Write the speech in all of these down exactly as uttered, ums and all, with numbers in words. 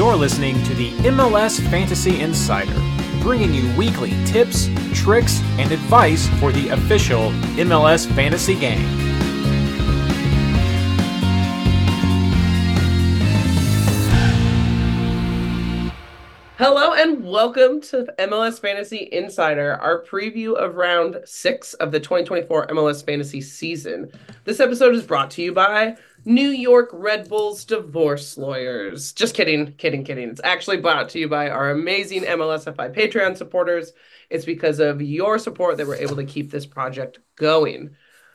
You're listening to the M L S Fantasy Insider, bringing you weekly tips, tricks, and advice for the official M L S fantasy game. Hello and welcome to M L S Fantasy Insider, our preview of round six of the twenty twenty-four M L S Fantasy season. This episode is brought to you by New York Red Bulls divorce lawyers. Just kidding, kidding, kidding. It's actually brought to you by our amazing M L S F I Patreon supporters. It's because of your support that we're able to keep this project going.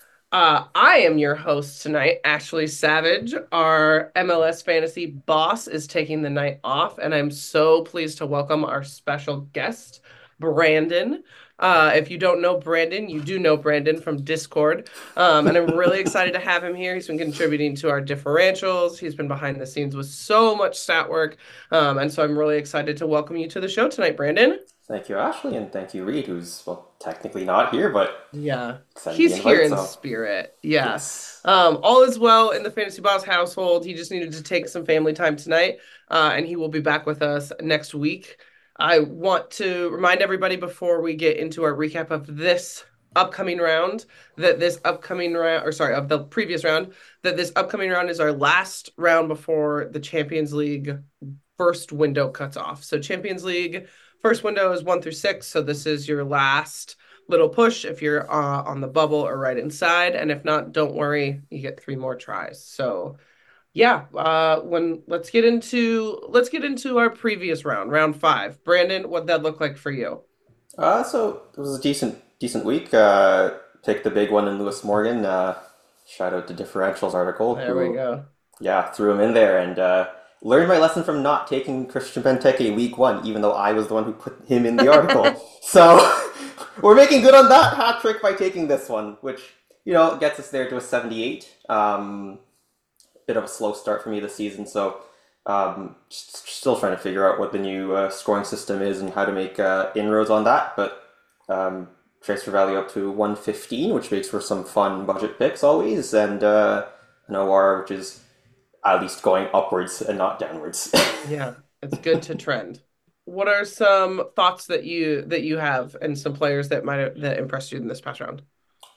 Uh, I am your host tonight, Ashley Savage. Our M L S Fantasy boss is taking the night off, and I'm so pleased to welcome our special guest, Brandon. Uh, if you don't know Brandon, you do know Brandon from Discord, um, and I'm really excited to have him here. He's been contributing to our differentials. He's been behind the scenes with so much stat work, um, and so I'm really excited to welcome you to the show tonight, Brandon. Thank you, Ashley, and thank you, Reed, who's, well, technically not here, but yeah, he's invite, here in so. spirit. Yeah. Yes. Um, all is well in the Fantasy Boss household. He just needed to take some family time tonight, uh, and he will be back with us next week. I want to remind everybody before we get into our recap of this upcoming round that this upcoming round, or sorry, of the previous round, that this upcoming round is our last round before the Champions League first window cuts off. So Champions League first window is one through six. So this is your last little push if you're uh, on the bubble or right inside. And if not, don't worry, you get three more tries. So yeah, uh, when let's get into let's get into our previous round, round five. Brandon, what'd that look like for you? Uh, so it was a decent decent week. Uh, picked the big one in Lewis Morgan. Uh, shout out to Differentials article. There who, we go. Yeah, threw him in there and uh, learned my lesson from not taking Christian Benteke week one, even though I was the one who put him in the article. So we're making good on that hat trick by taking this one, which, you know, gets us there to a seventy-eight. Um, bit of a slow start for me this season, so um, just, still trying to figure out what the new uh, scoring system is and how to make uh, inroads on that. But um, transfer value up to one fifteen, which makes for some fun budget picks always, and uh, an O R which is at least going upwards and not downwards. Yeah, it's good to trend. What are some thoughts that you that you have and some players that might have, that impressed you in this past round?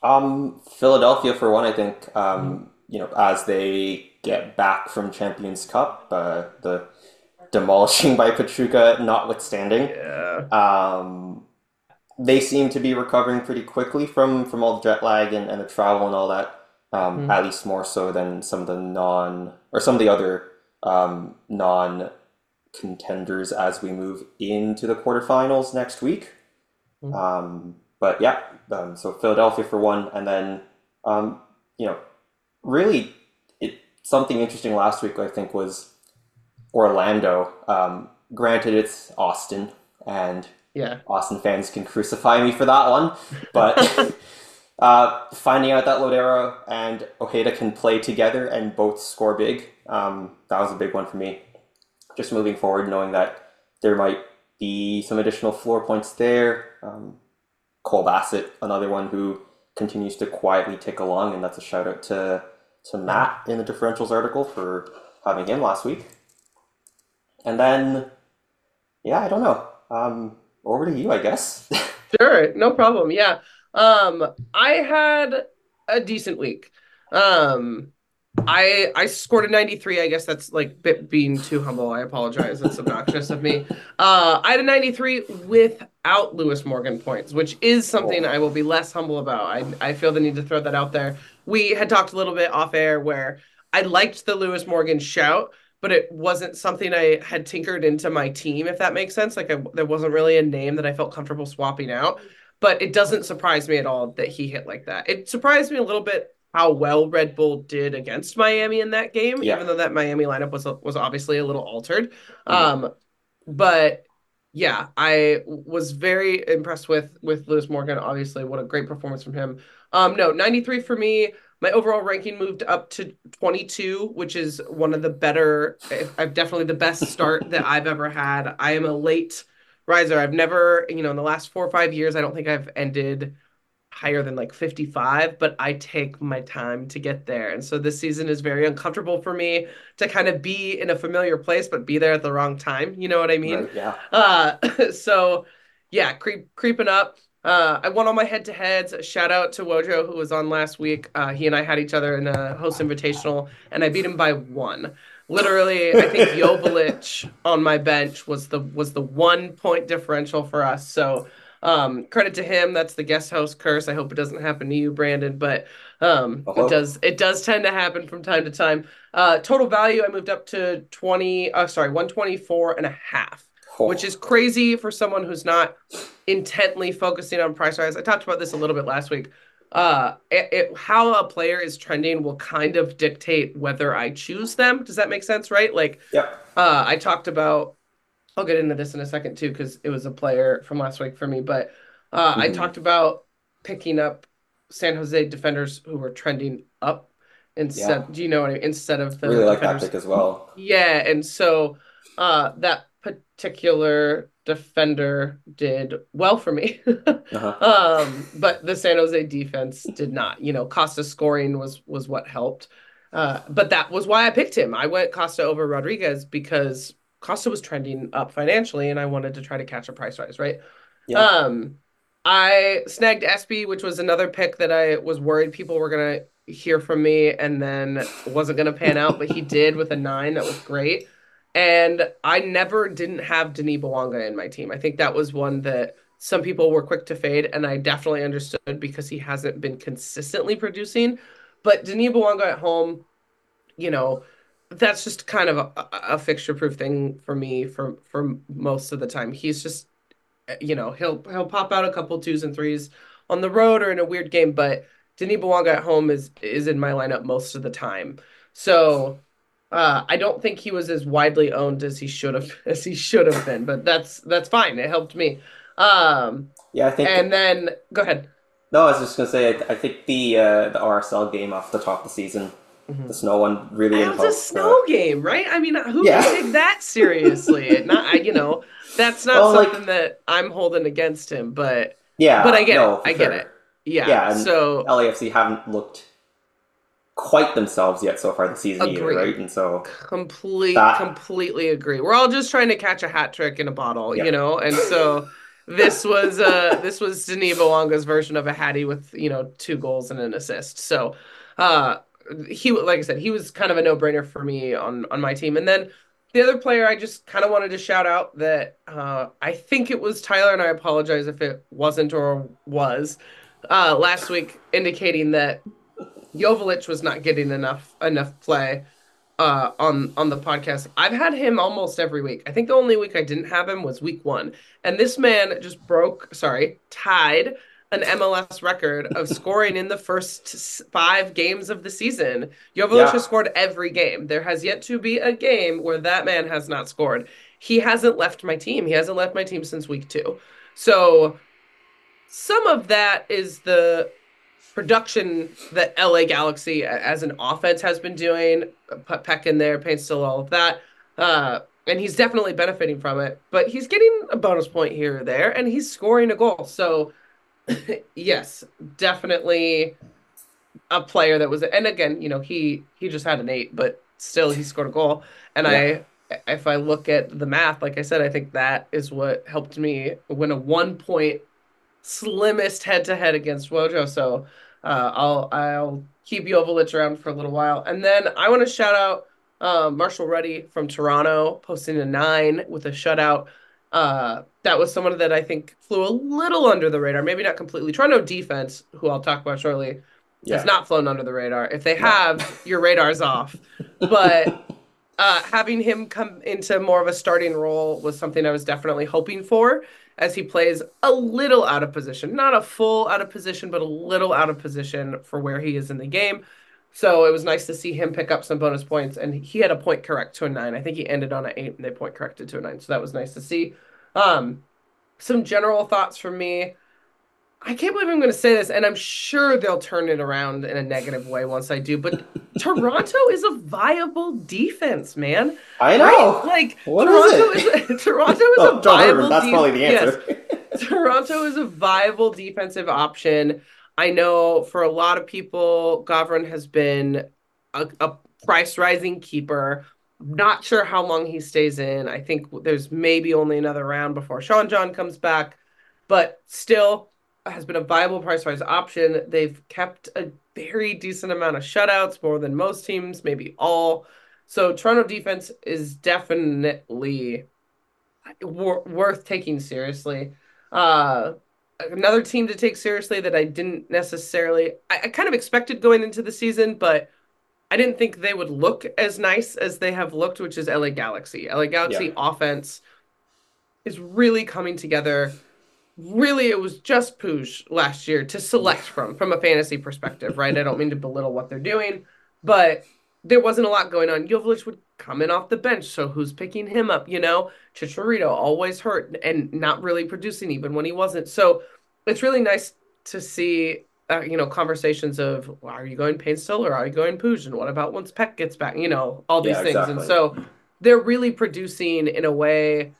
Um, Philadelphia for one, I think. Um, mm-hmm. You know, as they get back from Champions Cup, uh, the demolishing by Pachuca notwithstanding, yeah. um, they seem to be recovering pretty quickly from, from all the jet lag and, and the travel and all that. Um, mm-hmm. At least more so than some of the non or some of the other um, non contenders as we move into the quarterfinals next week. Mm-hmm. Um, but yeah, um, so Philadelphia for one, and then um, you know. Really, it something interesting last week, I think, was Orlando. Um, granted, it's Austin, and yeah. Austin fans can crucify me for that one. But uh, finding out that Lodero and Ojeda can play together and both score big, um, that was a big one for me. Just moving forward, knowing that there might be some additional floor points there. Um, Cole Bassett, another one who continues to quietly tick along, and that's a shout out to to Matt in the differentials article for having him last week. And then, yeah, I don't know. Um, over to you, I guess. Sure, no problem. Yeah, um, I had a decent week. Um, I I scored a ninety-three. I guess that's like bit being too humble. I apologize. That's obnoxious of me. Uh, I had a ninety-three without Lewis Morgan points, which is something oh. I will be less humble about. I I feel the need to throw that out there. We had talked a little bit off air where I liked the Lewis Morgan shout, but it wasn't something I had tinkered into my team, if that makes sense. Like I, there wasn't really a name that I felt comfortable swapping out. But it doesn't surprise me at all that he hit like that. It surprised me a little bit how well Red Bull did against Miami in that game, yeah. even though that Miami lineup was was obviously a little altered. Mm-hmm. Um, but yeah, I was very impressed with with Lewis Morgan. Obviously, what a great performance from him. Um, no, ninety-three for me. My overall ranking moved up to twenty-two, which is one of the better. I've definitely the best start that I've ever had. I am a late riser. I've never, you know, in the last four or five years, I don't think I've ended higher than like fifty-five, but I take my time to get there. And so this season is very uncomfortable for me to kind of be in a familiar place, but be there at the wrong time. You know what I mean? Right, yeah. Uh, so yeah, creep creeping up. Uh, I won all my head-to-heads. Shout out to Wojo, who was on last week. Uh, he and I had each other in a host invitational, and I beat him by one. Literally, I think Joveljic on my bench was the was the one point differential for us. So um, credit to him. That's the guest host curse. I hope it doesn't happen to you, Brandon, but um, Uh-huh. it does it does tend to happen from time to time. Uh, total value, I moved up to twenty. Uh, sorry, one twenty-four and a half. Which is crazy for someone who's not intently focusing on price rise. I talked about this a little bit last week. Uh, it, it, how a player is trending will kind of dictate whether I choose them. Does that make sense, right? Like, Yep. uh, I talked about, I'll get into this in a second too, because it was a player from last week for me. But uh, I Mhm. talked about picking up San Jose defenders who were trending up instead. Yeah. Do you know what I mean? Instead of the Really like that defenders. pick as well. Yeah, and so uh, that particular defender did well for me. Uh-huh. um, but the San Jose defense did not. You know, Costa scoring was was what helped. Uh, but that was why I picked him. I went Costa over Rodriguez because Costa was trending up financially, and I wanted to try to catch a price rise, right? Yeah. Um, I snagged Espy, which was another pick that I was worried people were gonna hear from me, and then wasn't gonna pan out, but he did with a nine. That was great. And I never didn't have Denis Bouanga in my team. I think that was one that some people were quick to fade, and I definitely understood because he hasn't been consistently producing. But Denis Bouanga at home, you know, that's just kind of a, a fixture-proof thing for me for for most of the time. He's just, you know, he'll he'll pop out a couple twos and threes on the road or in a weird game, but Denis Bouanga at home is is in my lineup most of the time. So uh, I don't think he was as widely owned as he should have as he should have been, but that's that's fine. It helped me. Um, Yeah, I think. and then go ahead. No, I was just gonna say. I, I think the uh, the R S L game off the top of the season, Mhm. the snow one, really It was a helped. snow game, right? I mean, who Yeah. can take that seriously? Not, I, you know, that's not Well, like- something that I'm holding against him, but Yeah, but I get no, it. for I get sure. it. Yeah. Yeah, and so L A F C haven't looked quite themselves yet so far this season either, Agreed. right? And so complete, That- completely agree. We're all just trying to catch a hat trick in a bottle, Yeah. you know. And so this was uh this was Denis Bouanga's version of a hattie with, you know, two goals and an assist. So uh he like I said, he was kind of a no-brainer for me on on my team. And then the other player I just kind of wanted to shout out that uh I think it was Tyler, and I apologize if it wasn't or was uh last week, indicating that Joveljic was not getting enough enough play uh, on on the podcast. I've had him almost every week. I think the only week I didn't have him was week one, and this man just broke, sorry, tied an M L S record of scoring in the first s- five games of the season. Joveljic Yeah. has scored every game. There has yet to be a game where that man has not scored. He hasn't left my team. He hasn't left my team since week two. So some of that is the production that L A Galaxy a- as an offense has been doing. Put Peck in there, Payne still all of that. Uh, and he's definitely benefiting from it. But he's getting a bonus point here or there, and he's scoring a goal. So, yes, definitely a player that was. And again, you know, he he just had an eight, but still he scored a goal. And Yeah. I, if I look at the math, like I said, I think that is what helped me win a one point slimmest head to head against Wojo. So uh, I'll I'll keep Joveljic around for a little while, and then I want to shout out uh, Marshall Ruddy from Toronto, posting a nine with a shutout. Uh, that was someone that I think flew a little under the radar, maybe not completely. Toronto defense, who I'll talk about shortly, yeah. has not flown under the radar. If they No. have, your radar's off. But uh, having him come into more of a starting role was something I was definitely hoping for, as he plays a little out of position. Not a full out of position, but a little out of position for where he is in the game. So it was nice to see him pick up some bonus points, and he had a point correct to a nine. I think he ended on an eight, and they point corrected to a nine. So that was nice to see. Um, some general thoughts from me. I can't believe I'm going to say this, and I'm sure they'll turn it around in a negative way once I do, but Toronto is a viable defense, man. I know. Right? Like, What Toronto is is, it? a, Toronto is Oh, a John viable Herman, that's de- probably the answer. Yes. Toronto is a viable defensive option. I know for a lot of people, Gavron has been a, a price rising keeper. Not sure how long he stays in. I think there's maybe only another round before Sean John comes back, but still has been a viable price rise option. They've kept a very decent amount of shutouts, more than most teams, maybe all. So Toronto defense is definitely wor- worth taking seriously. Uh, Another team to take seriously that I didn't necessarily, I, I kind of expected going into the season, but I didn't think they would look as nice as they have looked, which is L A Galaxy. L A Yeah. Galaxy offense is really coming together. Really, it was just Pooch last year to select from, from a fantasy perspective, right? I don't mean to belittle what they're doing, but there wasn't a lot going on. Joveljic would come in off the bench, so who's picking him up, you know? Chicharito always hurt and not really producing even when he wasn't. So it's really nice to see, uh, you know, conversations of, well, are you going Payne still or are you going Pooch? And what about once Peck gets back? You know, all these Yeah, things. And exactly. so they're really producing in a way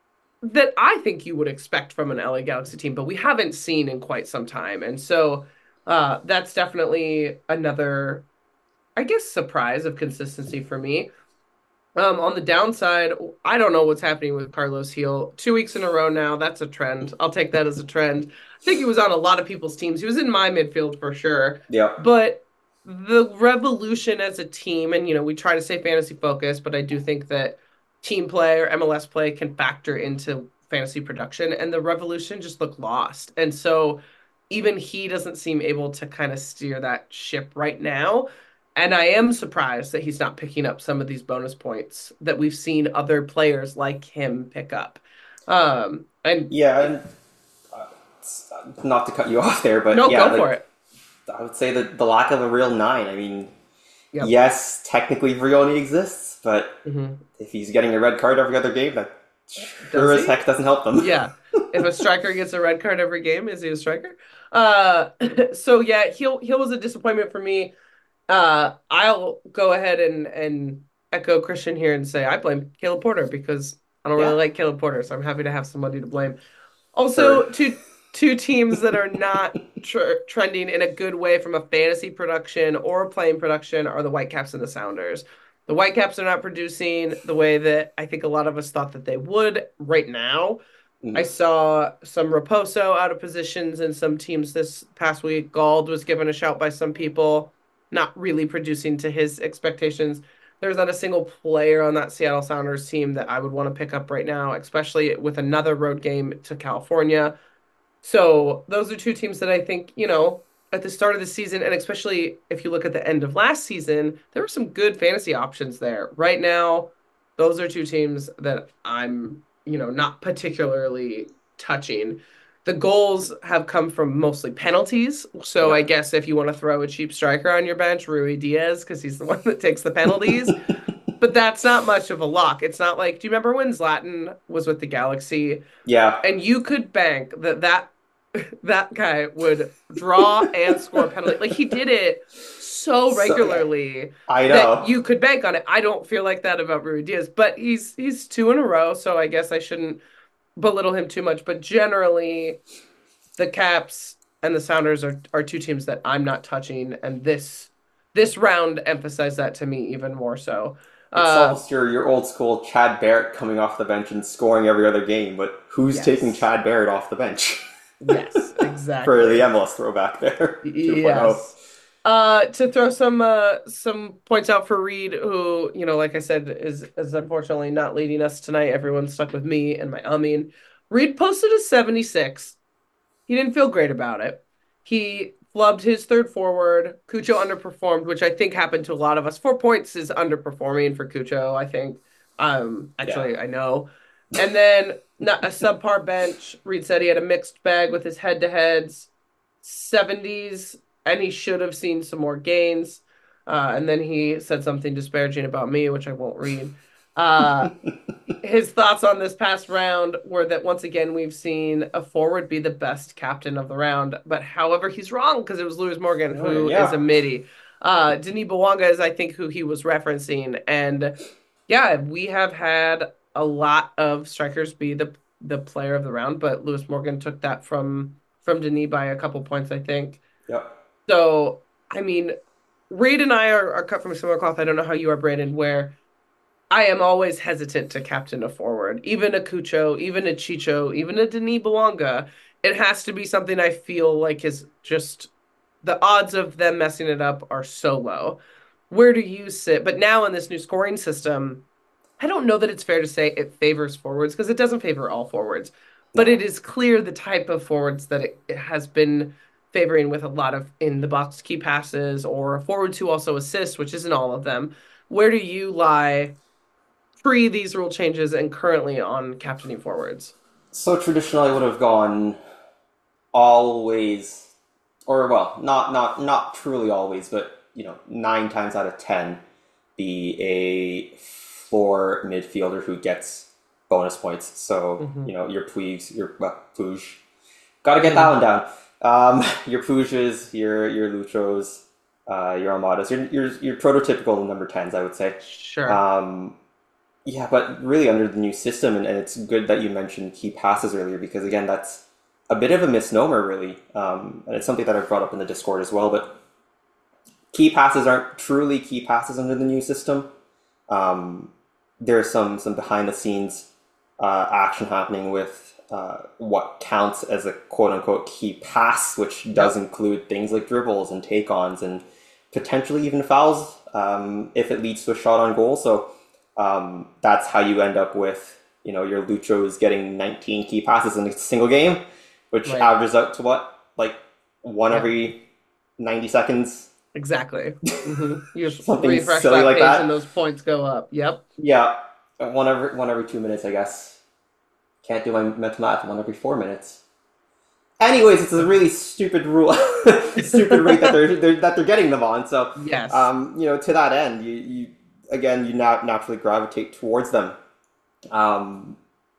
that I think you would expect from an L A Galaxy team, but we haven't seen in quite some time. And so uh, that's definitely another, I guess, surprise of consistency for me. Um, on the downside, I don't know what's happening with Carlos Heel. Two weeks in a row now, that's a trend. I'll take that as a trend. I think he was on a lot of people's teams. He was in my midfield for sure. Yeah. But the Revolution as a team, and you know, we try to say fantasy focus, but I do think that team play or M L S play can factor into fantasy production, and the Revolution just look lost. And so even he doesn't seem able to kind of steer that ship right now. And I am surprised that he's not picking up some of these bonus points that we've seen other players like him pick up. Um, and Yeah, and uh, it's- uh, not to cut you off there, but no, yeah, go for like, it. I would say that the lack of a real nine. I mean, Yep. yes, technically Vrioni exists, but hmm if he's getting a red card every other game, that sure Does as he? heck doesn't help them. Yeah. If a striker gets a red card every game, is he a striker? Uh, so yeah, Heel Heel was a disappointment for me. Uh, I'll go ahead and and echo Christian here and say I blame Caleb Porter because I don't really Yeah. like Caleb Porter, so I'm happy to have somebody to blame. Sure. Also, two two teams that are not tr trending in a good way from a fantasy production or playing production are the Whitecaps and the Sounders. The Whitecaps are not producing the way that I think a lot of us thought that they would right now. I Mm. saw some Raposo out of positions in some teams this past week. Gald was given a shout by some people, not really producing to his expectations. There's not a single player on that Seattle Sounders team that I would want to pick up right now, especially with another road game to California. So those are two teams that I think, you know, at the start of the season, and especially if you look at the end of last season, there were some good fantasy options there. Right now, those are two teams that I'm, you know, not particularly touching. The goals have come from mostly penalties. So Yeah. I guess if you want to throw a cheap striker on your bench, Rui Diaz, because he's the one that takes the penalties. But that's not much of a lock. It's not like, do you remember when Zlatan was with the Galaxy? Yeah. And you could bank that that that guy would draw and score penalty. Like he did it so So- regularly I know. that you could bank on it. I don't feel like that about Rui Diaz, but he's he's two in a row, so I guess I shouldn't belittle him too much. But generally, the Caps and the Sounders are are two teams that I'm not touching, and this this round emphasized that to me even more so. It's Uh, almost your, your old school Chad Barrett coming off the bench and scoring every other game, but who's Yes. taking Chad Barrett off the bench? yes, exactly. For the M L S throwback there. two point oh. Yes. Uh, to throw some uh some points out for Reed, who, you know, like I said, is is unfortunately not leading us tonight. Everyone's stuck with me and my umming. Reed posted a seventy-six. He didn't feel great about it. He flubbed his third forward. Cucho underperformed, which I think happened to a lot of us. Four points is underperforming for Cucho, I think. Um, actually, I know. And then not a subpar bench. Reed said he had a mixed bag with his head-to-heads, seventies, and he should have seen some more gains. Uh, and then he said something disparaging about me, which I won't read. Uh, his thoughts on this past round were that once again we've seen a forward be the best captain of the round, but however he's wrong because it was Lewis Morgan who yeah. is a midi. Uh, Denis Bawanga is I think who he was referencing, and yeah, we have had a lot of strikers be the the player of the round, but Lewis Morgan took that from from Denis by a couple points I think. Yep. So, I mean, Reid and I are, are cut from a similar cloth. I don't know how you are, Brandon, where I am always hesitant to captain a forward, even a Cucho, even a Chicho, even a Denis Bouanga. It has to be something I feel like is just the odds of them messing it up are so low. Where do you sit? But now in this new scoring system, I don't know that it's fair to say it favors forwards because it doesn't favor all forwards, but No. it is clear the type of forwards that it, it has been favoring with a lot of in the box key passes or forwards who also assist, which isn't all of them. Where do you lie pre these rule changes and currently on captaining forwards? So traditionally, I would have gone always, or well, not not not truly always, but you know, nine times out of ten, be a floor midfielder who gets bonus points. So Mm-hmm. you know, your Puigs, your well, Puig, got to get that Mm-hmm. one down. Um, your Puiges, your your Luchos, uh, your Armadas, your your your prototypical number tens, I would say. Sure. Um, yeah, but really under the new system, and, and it's good that you mentioned key passes earlier because again, that's a bit of a misnomer, really, um, and it's something that I've brought up in the Discord as well. But key passes aren't truly key passes under the new system. Um, there's some some behind the scenes uh, action happening with uh, what counts as a quote unquote key pass, which does Yep. include things like dribbles and take ons and potentially even fouls um, if it leads to a shot on goal. So um, that's how you end up with you know your Luchos getting nineteen key passes in a single game, which Right. averages out to what like one Yeah. every ninety seconds, Exactly. Mm-hmm. You just something refresh silly that like page and that. those points go up. Yep. Yeah, one every one every two minutes, I guess. Can't do my mental math. One every four minutes. Anyways, it's a really stupid rule, stupid rate that they're, they're that they're getting them on. So, Yes. um, you know, to that end, you you again you now naturally gravitate towards them. Um,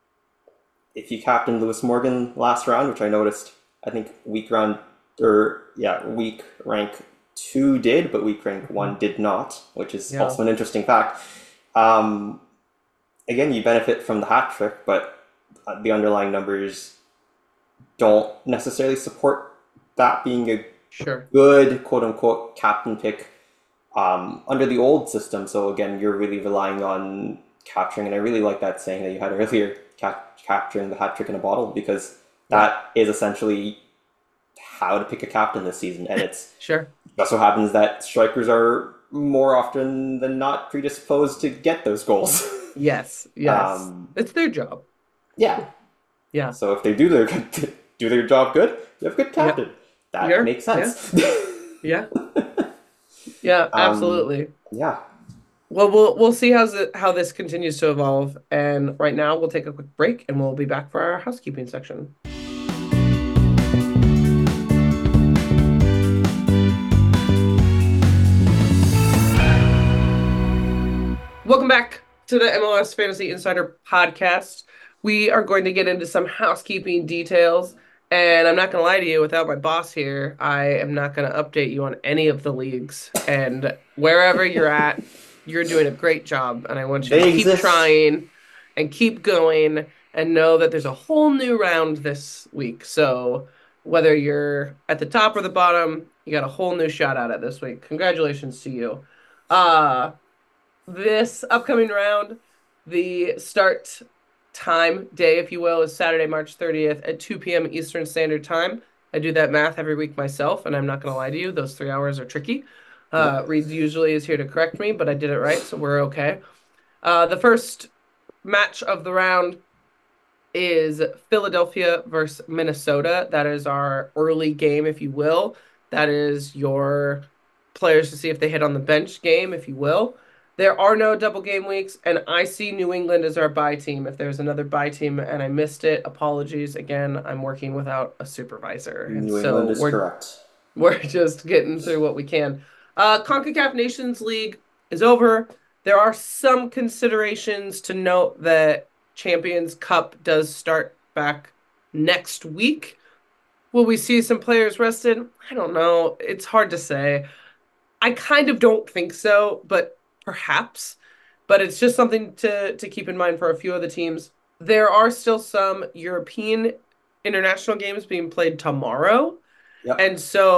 if you captain Lewis Morgan last round, which I noticed, I think week round or yeah, week rank two did, but week rank one did not, which is Yeah. also an interesting fact. Um, again, you benefit from the hat trick, but uh, the underlying numbers don't necessarily support that being a Sure. good quote unquote captain pick um, under the old system. So again, you're really relying on capturing, and I really like that saying that you had earlier, cap- capturing the hat trick in a bottle, because that is essentially how to pick a captain this season. And it's Sure. just so happens that strikers are more often than not predisposed to get those goals. Yes. Yes. um, It's their job. yeah. Yeah. So if they do their do their job good, you have a good Yeah. captain. That Sure. makes Yeah. sense. Yeah. Yeah. um, Absolutely. yeah. Well, we'll we'll see how's it how this continues to evolve. And right now, we'll take a quick break, and we'll be back for our housekeeping section. Welcome back to the M L S Fantasy Insider podcast. We are going to get into some housekeeping details. And I'm not going to lie to you, without my boss here, I am not going to update you on any of the leagues. And wherever you're at, you're doing a great job. And I want you They to keep exist. trying and keep going and know that there's a whole new round this week. So whether you're at the top or the bottom, you got a whole new shot at it this week. Congratulations to you. Uh, this upcoming round, the start time day, if you will, is Saturday, March thirtieth at two p.m. Eastern Standard Time. I do that math every week myself, and I'm not going to lie to you, those three hours are tricky. Uh, Reed usually is here to correct me, but I did it right, so we're okay. Uh, the first match of the round is Philadelphia versus Minnesota. That is our early game, if you will. That is your players to see if they hit on the bench game, if you will. There are no double game weeks, and I see New England as our bye team. If there's another bye team and I missed it, apologies. Again, I'm working without a supervisor. And New so England is we're correct. we're just getting through what we can. Uh, CONCACAF Nations League is over. There are some considerations to note that Champions Cup does start back next week. Will we see some players rested? I don't know. It's hard to say. I kind of don't think so, but perhaps. But it's just something to to keep in mind for a few of the teams. There are still some European international games being played tomorrow. Yep. And so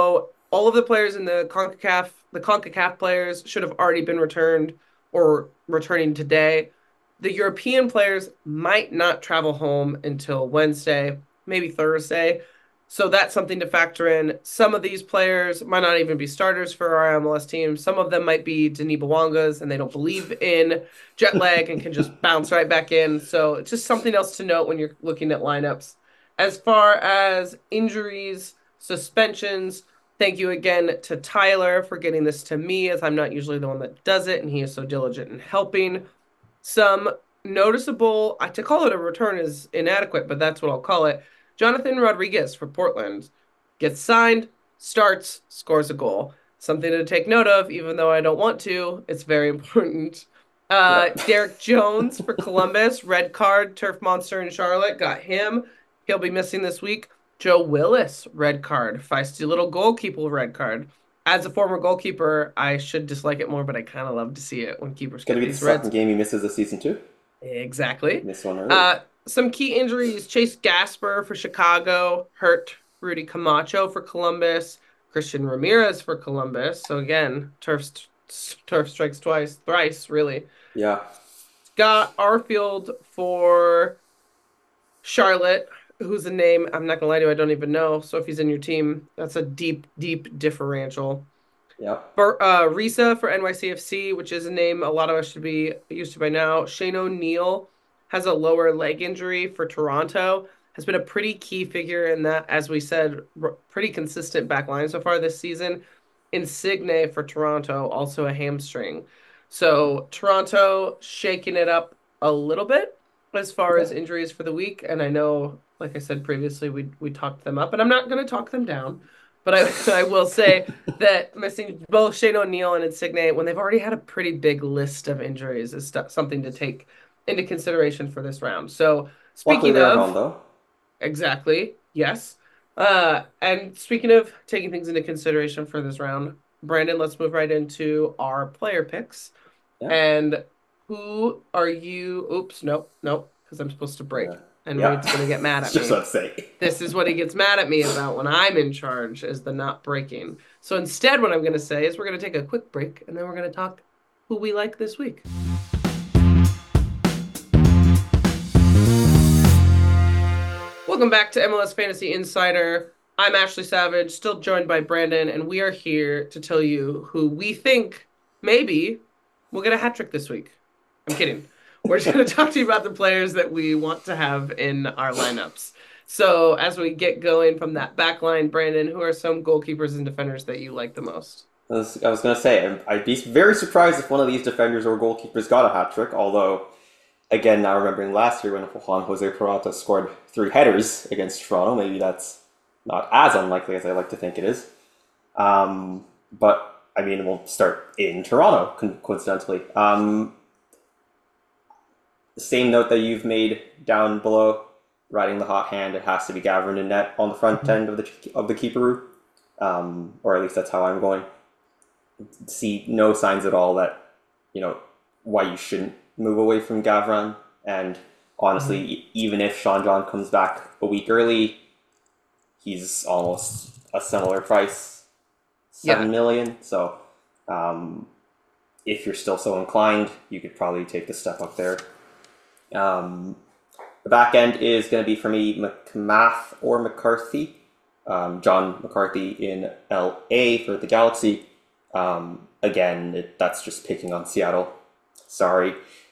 all of the players in the CONCACAF, the CONCACAF players should have already been returned or returning today. The European players might not travel home until Wednesday, maybe Thursday. So that's something to factor in. Some of these players might not even be starters for our M L S team. Some of them might be Denis Bouangas and they don't believe in jet lag and can just bounce right back in. So it's just something else to note when you're looking at lineups. As far as injuries, suspensions, thank you again to Tyler for getting this to me, as I'm not usually the one that does it, and he is so diligent in helping. Some noticeable, to call it a return is inadequate, but that's what I'll call it. Jonathan Rodriguez for Portland gets signed, starts, scores a goal. Something to take note of, even though I don't want to. It's very important. Uh, Yep. Derek Jones for Columbus, red card, turf monster in Charlotte, got him. He'll be missing this week. Joe Willis, red card, feisty little goalkeeper, red card. As a former goalkeeper, I should dislike it more, but I kind of love to see it when keepers It's going get to be the these reds. second game he misses this season, too. Exactly. Missed one early. Uh, some key injuries: Chase Gasper for Chicago, hurt. Rudy Camacho for Columbus, Christian Ramirez for Columbus. So again, turf turf strikes twice, thrice really. Yeah. Scott Arfield for Charlotte, who's a name I'm not gonna lie to you, I don't even know. So if he's in your team, that's a deep, deep differential. Yep. For uh, Risa for N Y C F C, which is a name a lot of us should be used to by now. Shane O'Neill has a lower leg injury for Toronto. Has been a pretty key figure in that, as we said, r- pretty consistent back line so far this season. Insigne for Toronto, also a hamstring. So Toronto shaking it up a little bit as far as Okay. injuries for the week. And I know, like I said previously, we we talked them up, and I'm not going to talk them down. But I, I will say that missing both Shane O'Neill and Insigne when they've already had a pretty big list of injuries is st- something to take into consideration for this round. So Luckily, speaking they're at home, of, though. exactly, yes. Uh, and speaking of taking things into consideration for this round, Brandon, let's move right into our player picks. Yeah. And who are you? Oops, nope, nope, because I'm supposed to break. Yeah. And Yeah. Wade's gonna get mad at Just me. what to say. This is what he gets mad at me about when I'm in charge, is the not breaking. So instead, what I'm going to say is we're going to take a quick break, and then we're going to talk who we like this week. Welcome back to M L S Fantasy Insider. I'm Ashley Savage, still joined by Brandon, and we are here to tell you who we think maybe will get a hat trick this week. I'm kidding. We're just going to talk to you about the players that we want to have in our lineups. So as we get going from that back line, Brandon, who are some goalkeepers and defenders that you like the most? I was, I was going to say, I'd be very surprised if one of these defenders or goalkeepers got a hat trick, although, again, now remembering last year when Juan Jose Peralta scored three headers against Toronto, maybe that's not as unlikely as I like to think it is. Um, but, I mean, we'll start in Toronto, coincidentally. Um, same note that you've made down below, riding the hot hand, it has to be Gavin and net on the front mm-hmm. end of the of the keeper, um, or at least that's how I'm going. See no signs at all that, you know, why you shouldn't move away from Gavran. And honestly, mm-hmm. even if Sean John comes back a week early, he's almost a similar price, seven yeah. million. So, um, if you're still so inclined, you could probably take the step up there. Um, the back end is going to be for me McMath or McCarthy. Um, John McCarthy in L A for the Galaxy. Um, again, it, that's just picking on Seattle. Sorry.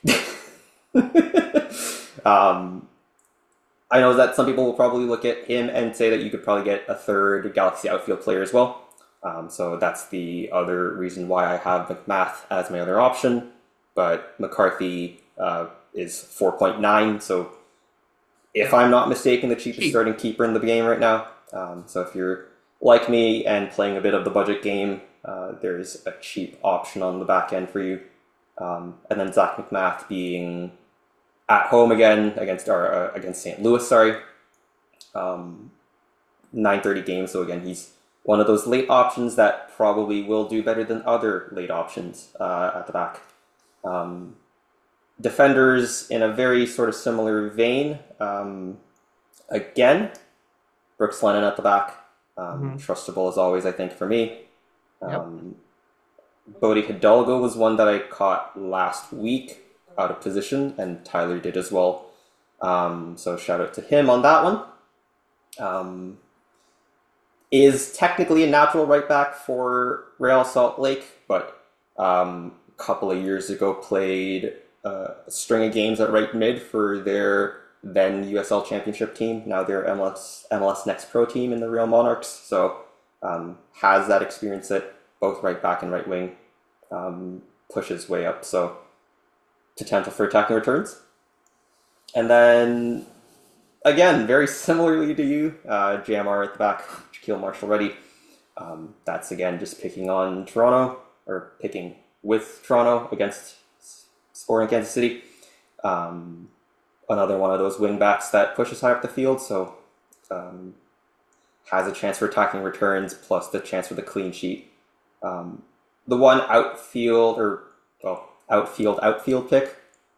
um, I know that some people will probably look at him and say that you could probably get a third Galaxy outfield player as well. Um, so that's the other reason why I have McMath as my other option. But McCarthy uh, is four point nine, so if I'm not mistaken, the cheapest Cheap. starting keeper in the game right now. Um, so if you're like me and playing a bit of the budget game, uh, there's a cheap option on the back end for you. Um, and then Zach McMath being at home again against our uh, against Saint Louis. Sorry, um, nine thirty game. So again, he's one of those late options that probably will do better than other late options uh, at the back. Um, defenders in a very sort of similar vein. Um, again, Brooks Lennon at the back. Um, Mm-hmm. trustable as always, I think, for me. Yep. Um, Bodie Hidalgo was one that I caught last week out of position, and Tyler did as well. Um, so shout out to him on that one. Um, is technically a natural right back for Real Salt Lake, but um, a couple of years ago played uh, a string of games at right mid for their then U S L Championship team, now their M L S M L S Next Pro team in the Real Monarchs. So um, has that experience at both right back and right wing, um, pushes way up. So potential for attacking returns. And then again, very similarly to you, uh, J M R at the back, Shaquille Marshall ready. Um, that's again just picking on Toronto, or picking with Toronto against Sporting Kansas City. Um, another one of those wing backs that pushes high up the field, so um, has a chance for attacking returns plus the chance for the clean sheet. Um, the one outfield, or well, outfield, outfield pick,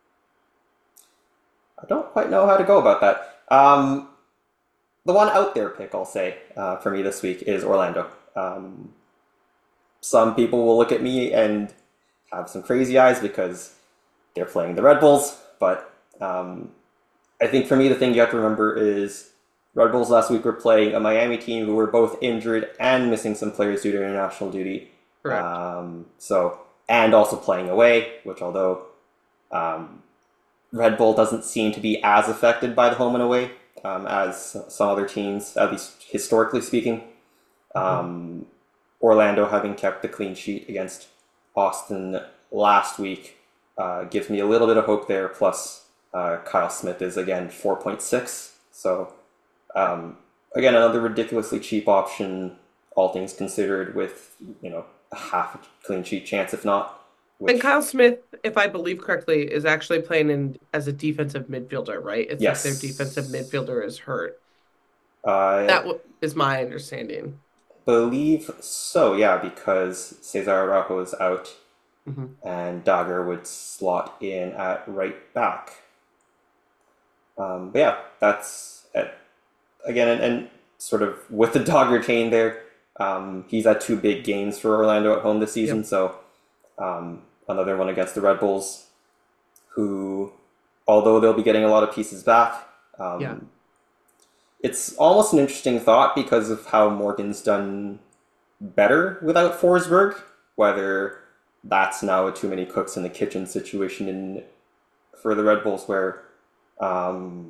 I don't quite know how to go about that. Um, the one out there pick, I'll say, uh, for me this week is Orlando. Um, some people will look at me and have some crazy eyes because they're playing the Red Bulls, but um, I think for me the thing you have to remember is Red Bulls last week were playing a Miami team who were both injured and missing some players due to international duty. Correct. Um, so, and also playing away, which although um, Red Bull doesn't seem to be as affected by the home and away um, as some other teams, at least historically speaking. Um, Orlando having kept the clean sheet against Austin last week uh, gives me a little bit of hope there. Plus, uh, Kyle Smith is again four point six. So, um, again, another ridiculously cheap option, all things considered, with, you know, a half a clean sheet chance, if not. Which, And Kyle Smith, if I believe correctly, is actually playing in as a defensive midfielder, right? It's yes. like their defensive midfielder is hurt. Uh, That w- is my understanding. believe so, yeah, because Cesar Araujo is out Mm-hmm. and Dagger would slot in at right back. Um, but yeah, that's it. Again, and, and sort of with the Dagger chain there, um, he's had two big games for Orlando at home this season, Yep. so um, another one against the Red Bulls, who, although they'll be getting a lot of pieces back, um, Yeah. it's almost an interesting thought because of how Morgan's done better without Forsberg, whether that's now a too many cooks in the kitchen situation in for the Red Bulls, where um,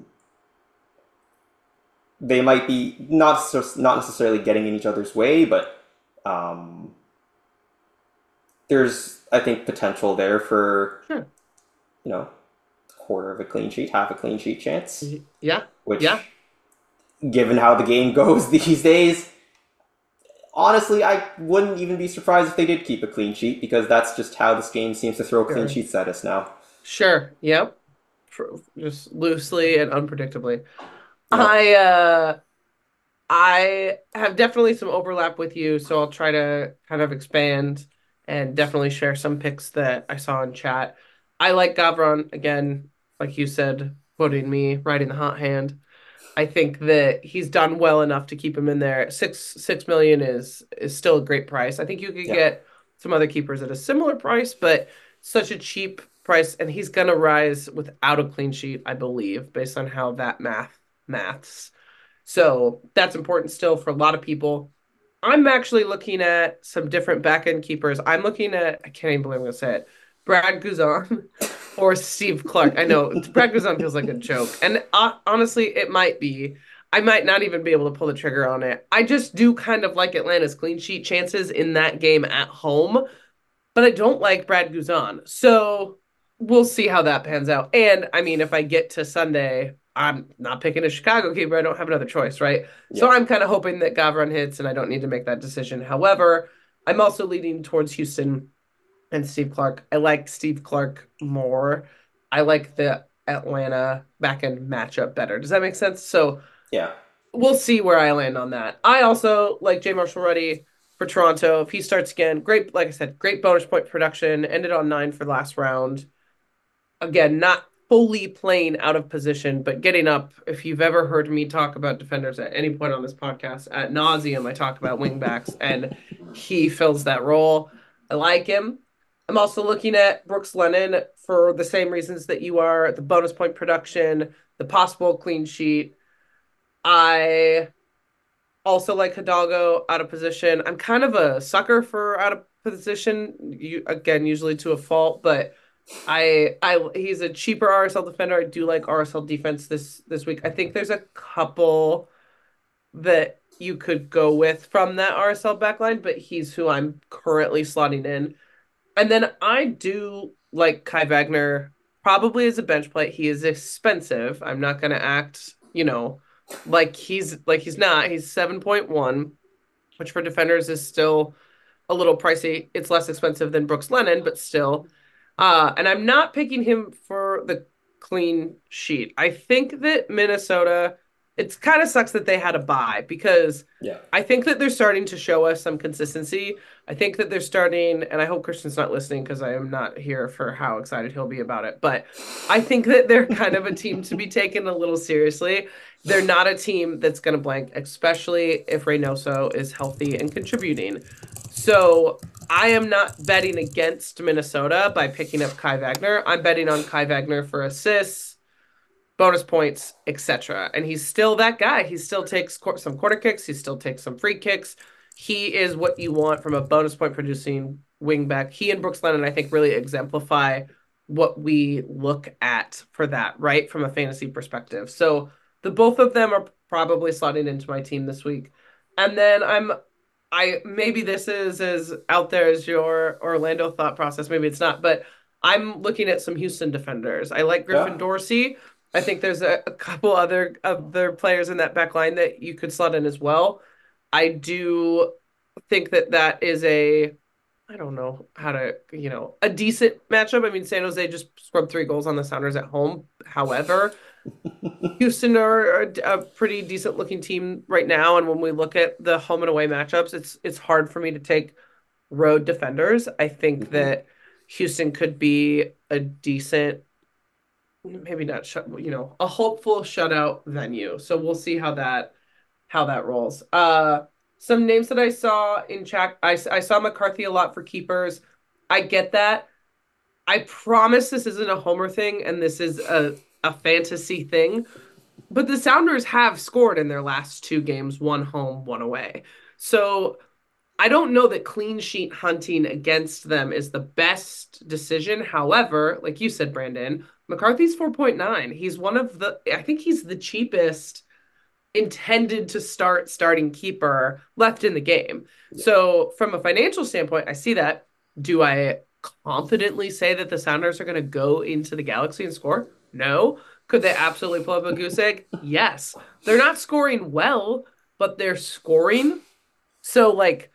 they might be not so, not necessarily getting in each other's way, but um, there's, I think, potential there for, Sure. you know, a quarter of a clean sheet, half a clean sheet chance, Yeah. which, Yeah. given how the game goes these days, honestly, I wouldn't even be surprised if they did keep a clean sheet, because that's just how this game seems to throw clean Sure. sheets at us now. Sure. Yep. For- Just loosely and unpredictably. Yep. I uh I have definitely some overlap with you, so I'll try to kind of expand and definitely share some picks that I saw in chat. I like Gavron, again, like you said, quoting me, riding the hot hand. I think that he's done well enough to keep him in there. Six six million is is still a great price. I think you could Yeah. get some other keepers at a similar price, but such a cheap price, and he's gonna rise without a clean sheet, I believe, based on how that math maths. So that's important still for a lot of people. I'm actually looking at some different back end keepers. I'm looking at, I can't even believe I'm going to say it, Brad Guzan or Steve Clark. I know Brad Guzan feels like a joke. And uh, honestly, it might be. I might not even be able to pull the trigger on it. I just do kind of like Atlanta's clean sheet chances in that game at home, but I don't like Brad Guzan. So we'll see how that pans out. And I mean, if I get to Sunday, I'm not picking a Chicago keeper. I don't have another choice, right? So Yeah. I'm kind of hoping that Gavron hits and I don't need to make that decision. However, I'm also leaning towards Houston and Steve Clark. I like Steve Clark more. I like the Atlanta back end matchup better. Does that make sense? So Yeah. we'll see where I land on that. I also like Jay Marshall Ruddy for Toronto. If he starts again, great, like I said, great bonus point production. Ended on nine for last round. Again, not fully playing out of position, but getting up. If you've ever heard me talk about defenders at any point on this podcast, at nauseum, I talk about wingbacks, and he fills that role. I like him. I'm also looking at Brooks Lennon for the same reasons that you are, the bonus point production, the possible clean sheet. I also like Hidalgo out of position. I'm kind of a sucker for out of position, you again, usually to a fault, but I I he's a cheaper R S L defender. I do like R S L defense this this week. I think there's a couple that you could go with from that R S L backline, but he's who I'm currently slotting in. And then I do like Kai Wagner probably as a bench play. He is expensive. I'm not going to act, you know, like he's like he's not. He's seven point one, which for defenders is still a little pricey. It's less expensive than Brooks Lennon, but still. Uh, and I'm not picking him for the clean sheet. I think that Minnesota, it's kind of sucks that they had a bye because Yeah. I think that they're starting to show us some consistency. I think that they're starting, and I hope Christian's not listening because I am not here for how excited he'll be about it. But I think that they're kind of a team to be taken a little seriously. They're not a team that's going to blank, especially if Reynoso is healthy and contributing. So I am not betting against Minnesota by picking up Kai Wagner. I'm betting on Kai Wagner for assists, bonus points, et cetera. And he's still that guy. He still takes some corner kicks. He still takes some free kicks. He is what you want from a bonus point producing wingback. He and Brooks Lennon, I think, really exemplify what we look at for that, right? From a fantasy perspective. So the both of them are probably slotting into my team this week. And then I'm I maybe this is as out there as your Orlando thought process. Maybe it's not, but I'm looking at some Houston defenders. I like Griffin Yeah. Dorsey. I think there's a, a couple other other players in that back line that you could slot in as well. I do think that that is a, I don't know how to, you know, a decent matchup. I mean, San Jose just scored three goals on the Sounders at home. However, Houston are a pretty decent looking team right now, and when we look at the home and away matchups, it's it's hard for me to take road defenders. I think Mhm. that Houston could be a decent, maybe not shut, you know, a hopeful shutout venue. So we'll see how that how that rolls. Uh, some names that I saw in chat, I I saw McCarthy a lot for keepers. I get that. I promise this isn't a homer thing, and this is a a fantasy thing. But the Sounders have scored in their last two games, one home, one away. So I don't know that clean sheet hunting against them is the best decision. However, like you said, Brandon, McCarthy's four point nine. He's one of the, I think he's the cheapest intended to start starting keeper left in the game. Yeah. So from a financial standpoint, I see that. Do I confidently say that the Sounders are going to go into the Galaxy and score? No. Could they absolutely pull up a goose egg? Yes. They're not scoring well, but they're scoring. So, like,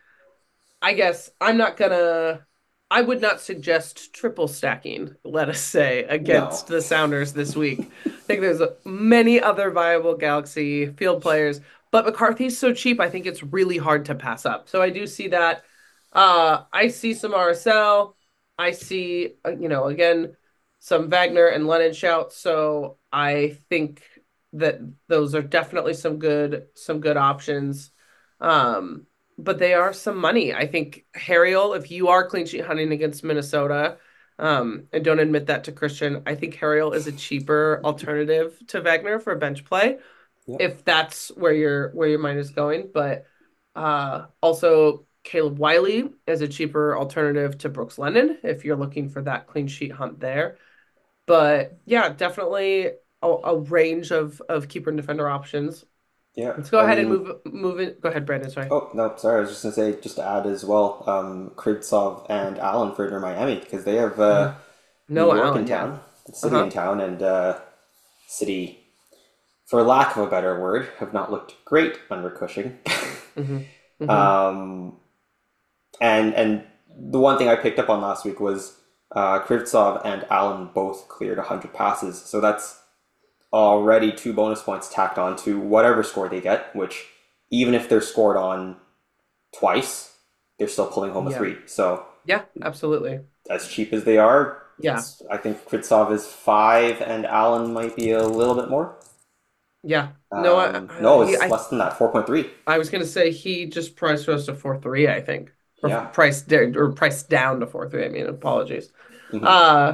I guess I'm not going to, I would not suggest triple stacking, let us say, against No. the Sounders this week. I think there's many other viable Galaxy field players, but McCarthy's so cheap, I think it's really hard to pass up. So I do see that. Uh, I see some R S L. I see, uh, you know, again, some Wagner and Lennon shouts. So I think that those are definitely some good, some good options. Um, but they are some money. I think Harriel, if you are clean sheet hunting against Minnesota, um, and don't admit that to Christian, I think Harriel is a cheaper alternative to Wagner for bench play, Yeah. if that's where your where your mind is going. But uh, also Caleb Wiley is a cheaper alternative to Brooks Lennon if you're looking for that clean sheet hunt there. But yeah, definitely a, a range of of keeper and defender options. Yeah. Let's go I ahead and mean- move move it. Go ahead, Brandon. Sorry. Oh, no, sorry. I was just going to say, just to add as well, um, Krivtsov and Allenford are Miami because they have uh, No New York Allen, in yeah. town, the city Uh-huh. in town, and uh, city, for lack of a better word, have not looked great under Cushing. Mhm. Mhm. Um, and and the one thing I picked up on last week was uh, Krivtsov and Allen both cleared one hundred passes. So that's already two bonus points tacked on to whatever score they get, which even if they're scored on twice, they're still pulling home a Yeah. three. So Yeah, absolutely. as cheap as they are, Yeah. It's, I think Kritsov is five, and Allen might be a little bit more. Yeah. No, I, Um, I, no, he, it's I, less than that, four point three. I was gonna say he just priced us to four three, I think. Or Yeah. price down or price down to four three. I mean, apologies. Mhm. Uh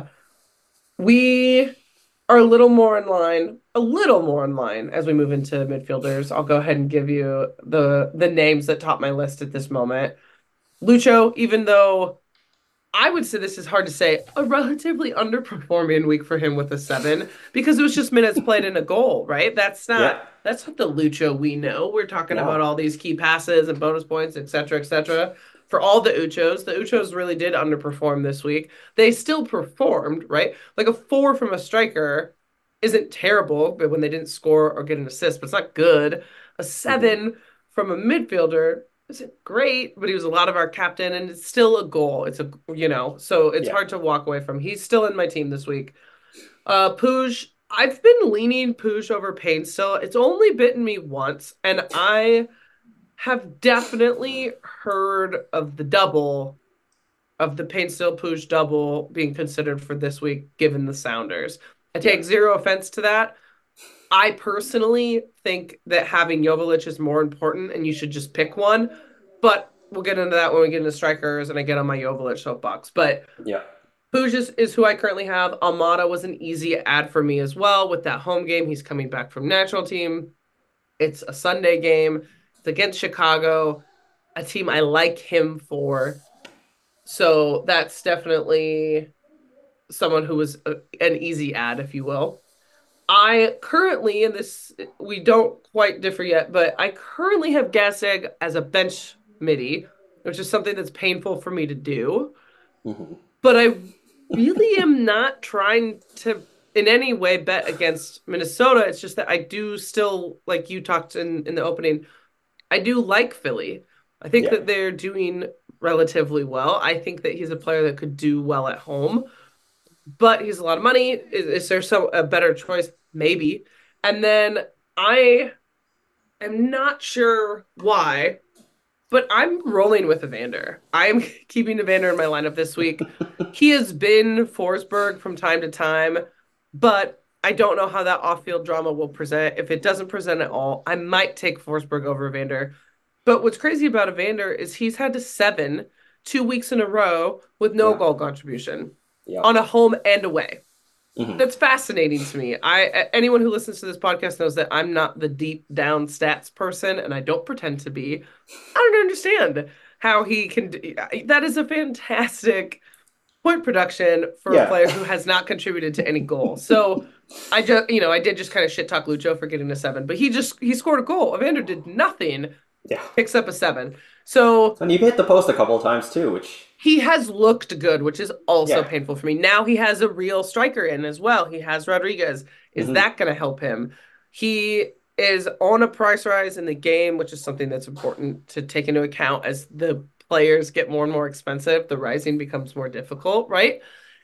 we are a little more in line, a little more in line as we move into midfielders. I'll go ahead and give you the the names that top my list at this moment. Lucho, even though I would say this is hard to say, a relatively underperforming week for him with a seven because it was just minutes played in a goal, right? That's Yeah. not that's not the Lucho we know. We're talking about No. all these key passes and bonus points, et cetera, et cetera. For all the Uchos, the Uchos really did underperform this week. They still performed, right? Like a four from a striker isn't terrible, but when they didn't score or get an assist, but it's not good. A Mhm. seven from a midfielder isn't great, but he was a lot of our captain, and it's still a goal. It's a you know, so it's Yeah. hard to walk away from. He's still in my team this week. Uh, Puig, I've been leaning Puig over Payne still. It's only bitten me once, and I have definitely heard of the double of the Payne still Puig double being considered for this week, given the Sounders. I Yeah. take zero offense to that. I personally think that having Joveljic is more important, and you should just pick one. But we'll get into that when we get into strikers, and I get on my Joveljic soapbox. But Yeah. Puig is, is who I currently have. Almada was an easy ad for me as well with that home game. He's coming back from national team. It's a Sunday game. It's against Chicago, a team I like him for. So that's definitely someone who was a, an easy ad, if you will. I currently, in this, we don't quite differ yet, but I currently have Gasseg as a bench midi, which is something that's painful for me to do. Mhm. But I really am not trying to in any way bet against Minnesota. It's just that I do still, like you talked in, in the opening, I do like Philly. I think Yeah. that they're doing relatively well. I think that he's a player that could do well at home, but he's a lot of money. Is, is there some a better choice? Maybe. And then I am not sure why, but I'm rolling with Evander. I'm keeping Evander in my lineup this week. He has been Forsberg from time to time, but I don't know how that off-field drama will present. If it doesn't present at all, I might take Forsberg over Evander. But what's crazy about Evander is he's had to seven two weeks in a row with no Yeah. goal contribution Yeah. on a home and away. Mhm. That's fascinating to me. I anyone who listens to this podcast knows that I'm not the deep down stats person, and I don't pretend to be. I don't understand how he can. Do, that is a fantastic point production for a Yeah. player who has not contributed to any goal. So I just, you know, I did just kind of shit talk Lucho for getting a seven, but he just he scored a goal. Evander did nothing, Yeah. picks up a seven. So And you've hit the post a couple of times too, which he has looked good, which is also Yeah. painful for me. Now he has a real striker in as well. He has Rodriguez. Is Mhm. that going to help him? He is on a price rise in the game, which is something that's important to take into account as the players get more and more expensive. The rising becomes more difficult, right?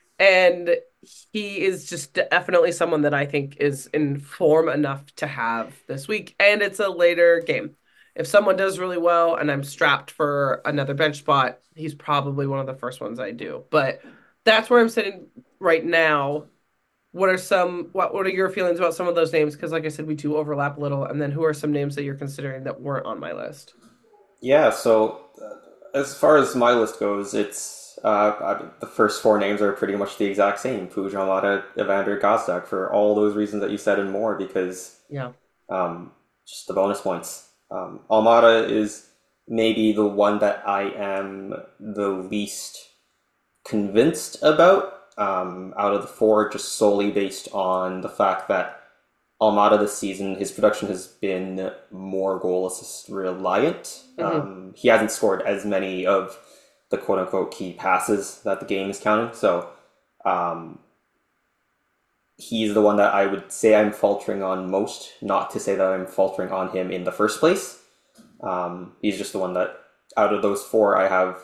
And he is just definitely someone that I think is in form enough to have this week. And it's a later game. If someone does really well and I'm strapped for another bench spot, he's probably one of the first ones I do. But that's where I'm sitting right now. What are some what what are your feelings about some of those names? Because like I said, we do overlap a little. And then who are some names that you're considering that weren't on my list? Yeah, so uh, as far as my list goes, it's uh, I, the first four names are pretty much the exact same: Puig, Almada, Evander, Gazdag, for all those reasons that you said and more. Because Yeah. um, just the bonus points. Um, Almada is maybe the one that I am the least convinced about um, out of the four, just solely based on the fact that Almada this season, his production has been more goal assist reliant. Mhm. Um, he hasn't scored as many of the quote unquote key passes that the game is counting. So um, he's the one that I would say I'm faltering on most, not to say that I'm faltering on him in the first place. Um, he's just the one that out of those four I have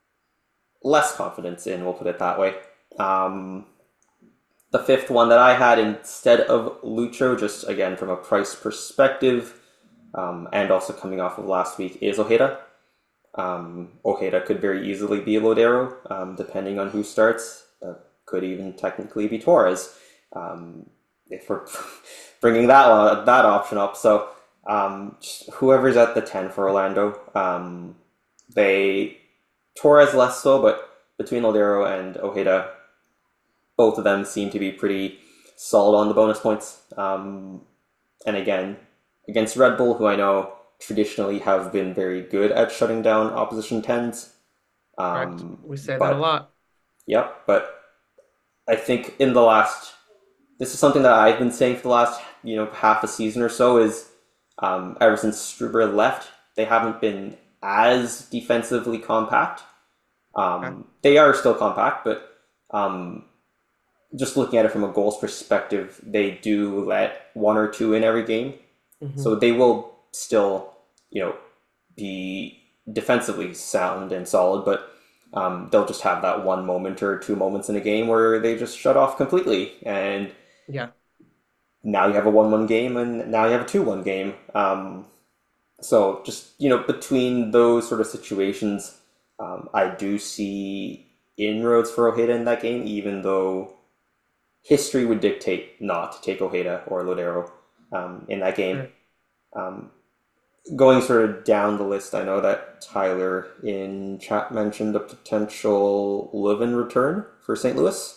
less confidence in, we'll put it that way. Um, the fifth one that I had instead of Lucho, just again from a price perspective, um, and also coming off of last week, is Ojeda. Um, Ojeda could very easily be Lodero, um, depending on who starts. Uh, could even technically be Torres, um, if we're bringing that one, that option up. So um, just whoever's at the ten for Orlando, um, they Torres less so, but between Lodeiro and Ojeda, both of them seem to be pretty solid on the bonus points. Um, and again, against Red Bull, who I know traditionally have been very good at shutting down opposition tens. Correct. Um, We say that a but lot. Yep, but I think in the last, this is something that I've been saying for the last, you know, half a season or so is um, ever since Struber left, they haven't been as defensively compact. Okay. Um, they are still compact, but um, just looking at it from a goals perspective, they do let one or two in every game. Mhm. So they will still, you know, be defensively sound and solid, but um, they'll just have that one moment or two moments in a game where they just shut off completely. And Yeah. now you have a one one game and now you have a two one game. Um, so just, you know, between those sort of situations, um, I do see inroads for Ojeda in that game, even though history would dictate not to take Ojeda or Lodeiro um, in that game. Sure. Um, going sort of down the list, I know that Tyler in chat mentioned a potential Leuven return for Saint Louis.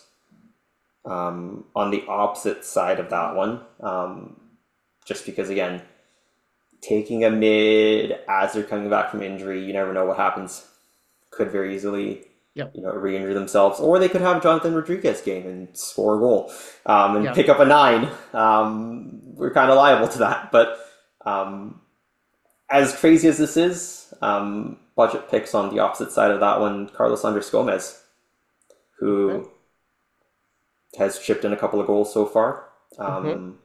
Um, on the opposite side of that one, um, just because again, taking a mid as they're coming back from injury, you never know what happens. Could very easily, Yep. you know, re-injure themselves, or they could have Jonathan Rodriguez game and score a goal um, and Yep. pick up a nine. Um, we're kind of liable to that, but um, as crazy as this is, um, budget picks on the opposite side of that one, Carlos Andres Gomez, who Okay. has chipped in a couple of goals so far. Um, Mhm.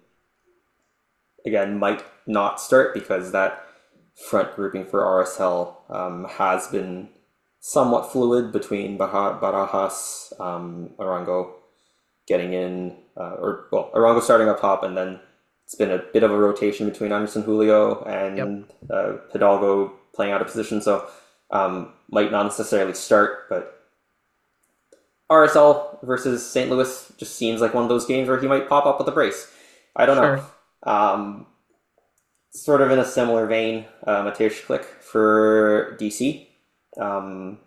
Again, might not start because that front grouping for R S L um, has been somewhat fluid between Baja- Barajas, um, Arango getting in, uh, or well, Arango starting up top, and then it's been a bit of a rotation between Anderson Julio and uh, Hidalgo playing out of position, so um, might not necessarily start, but R S L versus Saint Louis just seems like one of those games where he might pop up with a brace. I don't know. Sure. Um, sort of in a similar vein, uh, Mateusz Klich for D C. Um,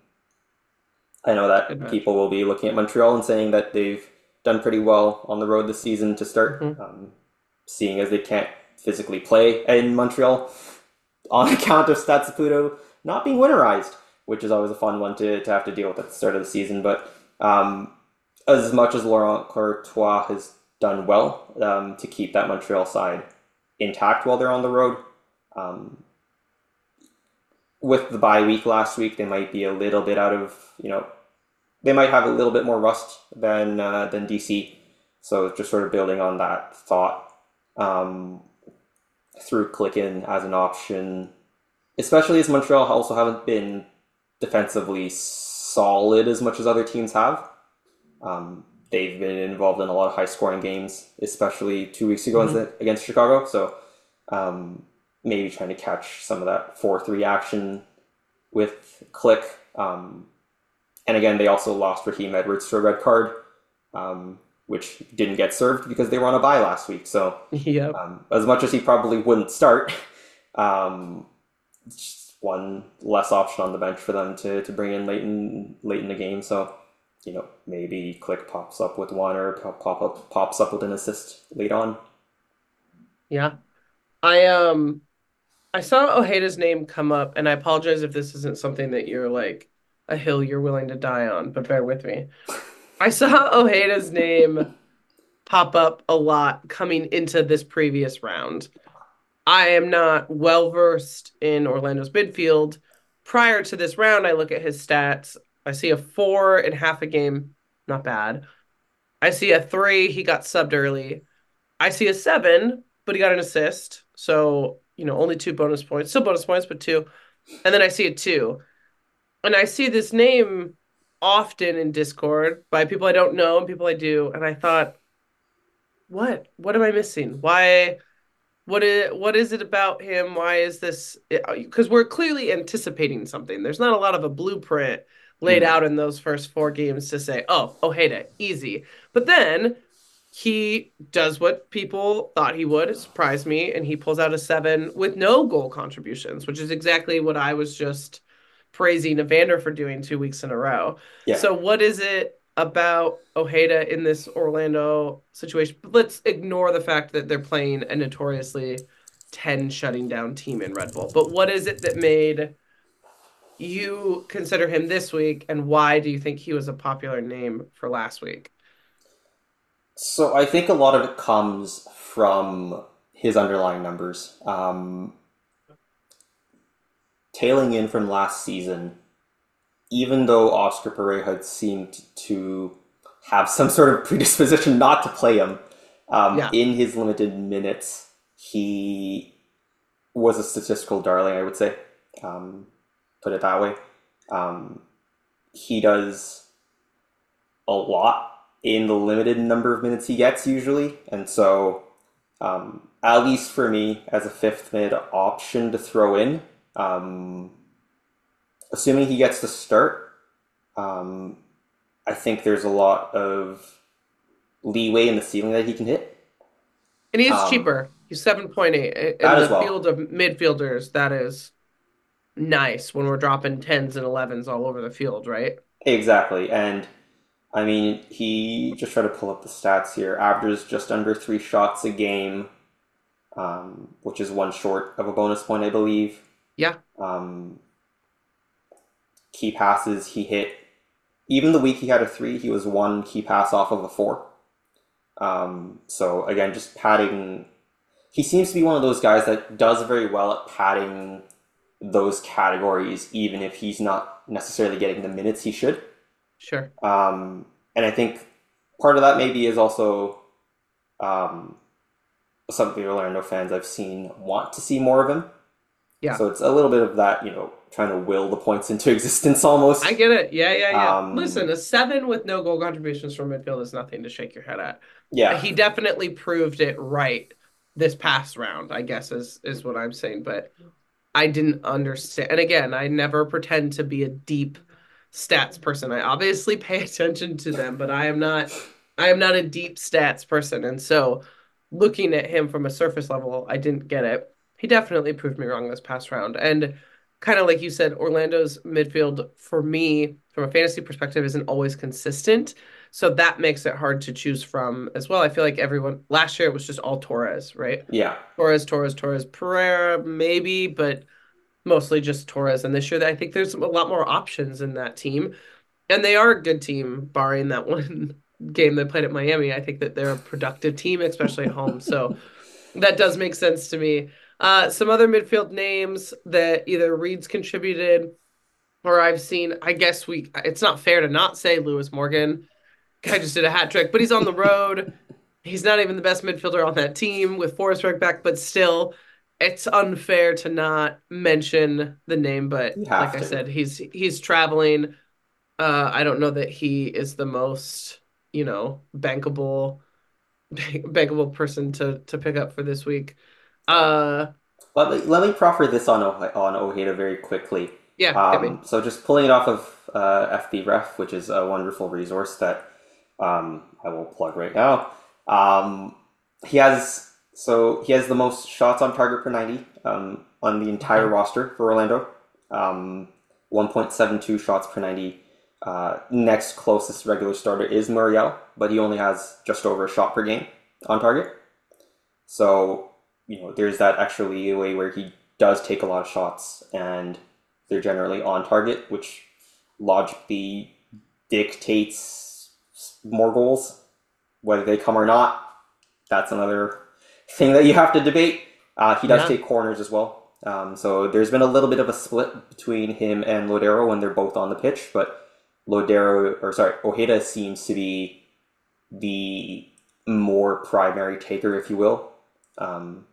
I know Good that match. people will be looking at Montreal and saying that they've done pretty well on the road this season to start, Mhm. um, seeing as they can't physically play in Montreal on account of Stade Saputo not being winterized, which is always a fun one to, to have to deal with at the start of the season. But um, as much as Laurent Courtois has done well um, to keep that Montreal side intact while they're on the road, um, with the bye week last week, they might be a little bit out of, you know, they might have a little bit more rust than uh, than D C. So just sort of building on that thought, um, through Klich as an option, especially as Montreal also haven't been defensively solid as much as other teams have. Um, they've been involved in a lot of high scoring games, especially two weeks ago Mhm. against Chicago. So um, maybe trying to catch some of that four three action with Klich. Um, and again, they also lost Raheem Edwards to a red card, um, which didn't get served because they were on a bye last week. So Yep. um, as much as he probably wouldn't start, um, just one less option on the bench for them to, to bring in late in late in the game. So, you know, maybe Klich pops up with one or pop, pop up pops up with an assist late on. Yeah. I um I saw Ojeda's name come up, and I apologize if this isn't something that you're like a hill you're willing to die on, but bear with me. I saw Ojeda's name pop up a lot coming into this previous round. I am not well versed in Orlando's midfield. Prior to this round, I look at his stats. I see a four and half a game, not bad. I see a three, he got subbed early. I see a seven, but he got an assist. So, you know, only two bonus points. Still bonus points, but two. And then I see a two. And I see this name often in Discord by people I don't know and people I do. And I thought, what? What am I missing? Why? What is what is it about him? Why is this? Because we're clearly anticipating something. There's not a lot of a blueprint laid out in those first four games to say, oh, Ojeda, easy. But then he does what people thought he would, surprise me, and he pulls out a seven with no goal contributions, which is exactly what I was just praising Evander for doing two weeks in a row. Yeah. So what is it about Ojeda in this Orlando situation? Let's ignore the fact that they're playing a notoriously ten shutting down team in Red Bull. But what is it that made you consider him this week, and why do you think he was a popular name for last week? So I think a lot of it comes from his underlying numbers. Um, tailing in from last season, even though Oscar Pereira had seemed to have some sort of predisposition not to play him, um, Yeah. in his limited minutes, he was a statistical darling, I would say. Um, put it that way. Um, he does a lot in the limited number of minutes he gets usually, and so um, at least for me as a fifth mid option to throw in, um, assuming he gets to start, um, I think there's a lot of leeway in the ceiling that he can hit. And he's Um, cheaper. He's seven point eight. In That the as well. field of midfielders, that is nice when we're dropping tens and elevens all over the field, right? Exactly, and I mean, he just tried to pull up the stats here. Averages just under three shots a game, um, which is one short of a bonus point, I believe. Yeah. Um, key passes, he hit. Even the week he had a three, he was one key pass off of a four. Um, so again, just padding. He seems to be one of those guys that does very well at padding those categories, even if he's not necessarily getting the minutes he should. Sure. Um, and I think part of that maybe is also um, some of the Orlando fans I've seen want to see more of him. Yeah. So it's a little bit of that, you know, trying to will the points into existence almost. I get it. Yeah, yeah, yeah. Um, Listen, a seven with no goal contributions from midfield is nothing to shake your head at. Yeah. He definitely proved it right this past round, I guess is is what I'm saying. But I didn't understand. And again, I never pretend to be a deep stats person. I obviously pay attention to them, but I am not I am not a deep stats person. And so looking at him from a surface level, I didn't get it. He definitely proved me wrong this past round. And kind of like you said, Orlando's midfield for me, from a fantasy perspective, isn't always consistent. So that makes it hard to choose from as well. I feel like everyone last year it was just all Torres, right? Yeah. Torres, Torres, Torres, Pereira, maybe, but mostly just Torres. And this year, I think there's a lot more options in that team. And they are a good team, barring that one game they played at Miami. I think that they're a productive team, especially at home. So that does make sense to me. Uh, some other midfield names that either Reed's contributed or I've seen, I guess we, it's not fair to not say Lewis Morgan. Guy just did a hat trick, but he's on the road. He's not even the best midfielder on that team with Forsberg back, but still, it's unfair to not mention the name. But You have like I to. said, he's he's traveling. Uh, I don't know that he is the most, you know, bankable bankable person to to pick up for this week. Uh, Let me let me proffer this on O- on Ojeda very quickly. yeah, hit me. Um, so just pulling it off of uh, F B Ref, which is a wonderful resource that um, I will plug right now. Um, he has so he has the most shots on target per ninety um, on the entire Okay. roster for Orlando. Um, one point seven two shots per ninety. Uh, next closest regular starter is Muriel, but he only has just over a shot per game on target. So, you know, there's that extra leeway where he does take a lot of shots and they're generally on target, which logically dictates more goals. Whether they come or not, that's another thing that you have to debate. Uh, he does Yeah. take corners as well. Um, so there's been a little bit of a split between him and Lodero when they're both on the pitch, but Lodero, or sorry, Ojeda seems to be the more primary taker, if you will. Um,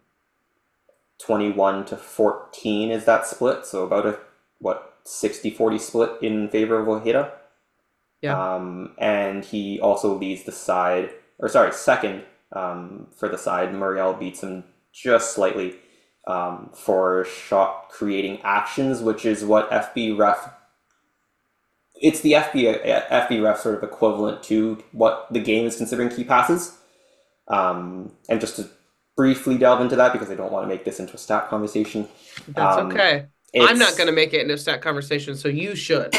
twenty-one to fourteen is that split, so about a, what, sixty forty split in favor of Ojeda. Yeah. Um, and he also leads the side, or sorry, second um, for the side. Muriel beats him just slightly um, for shot creating actions, which is what F B Ref it's the F B F B ref sort of equivalent to what the game is considering key passes. Um, and just to briefly delve into that because I don't want to make this into a stat conversation. That's Um, okay. I'm not it's going to make it into a stat conversation, so you should.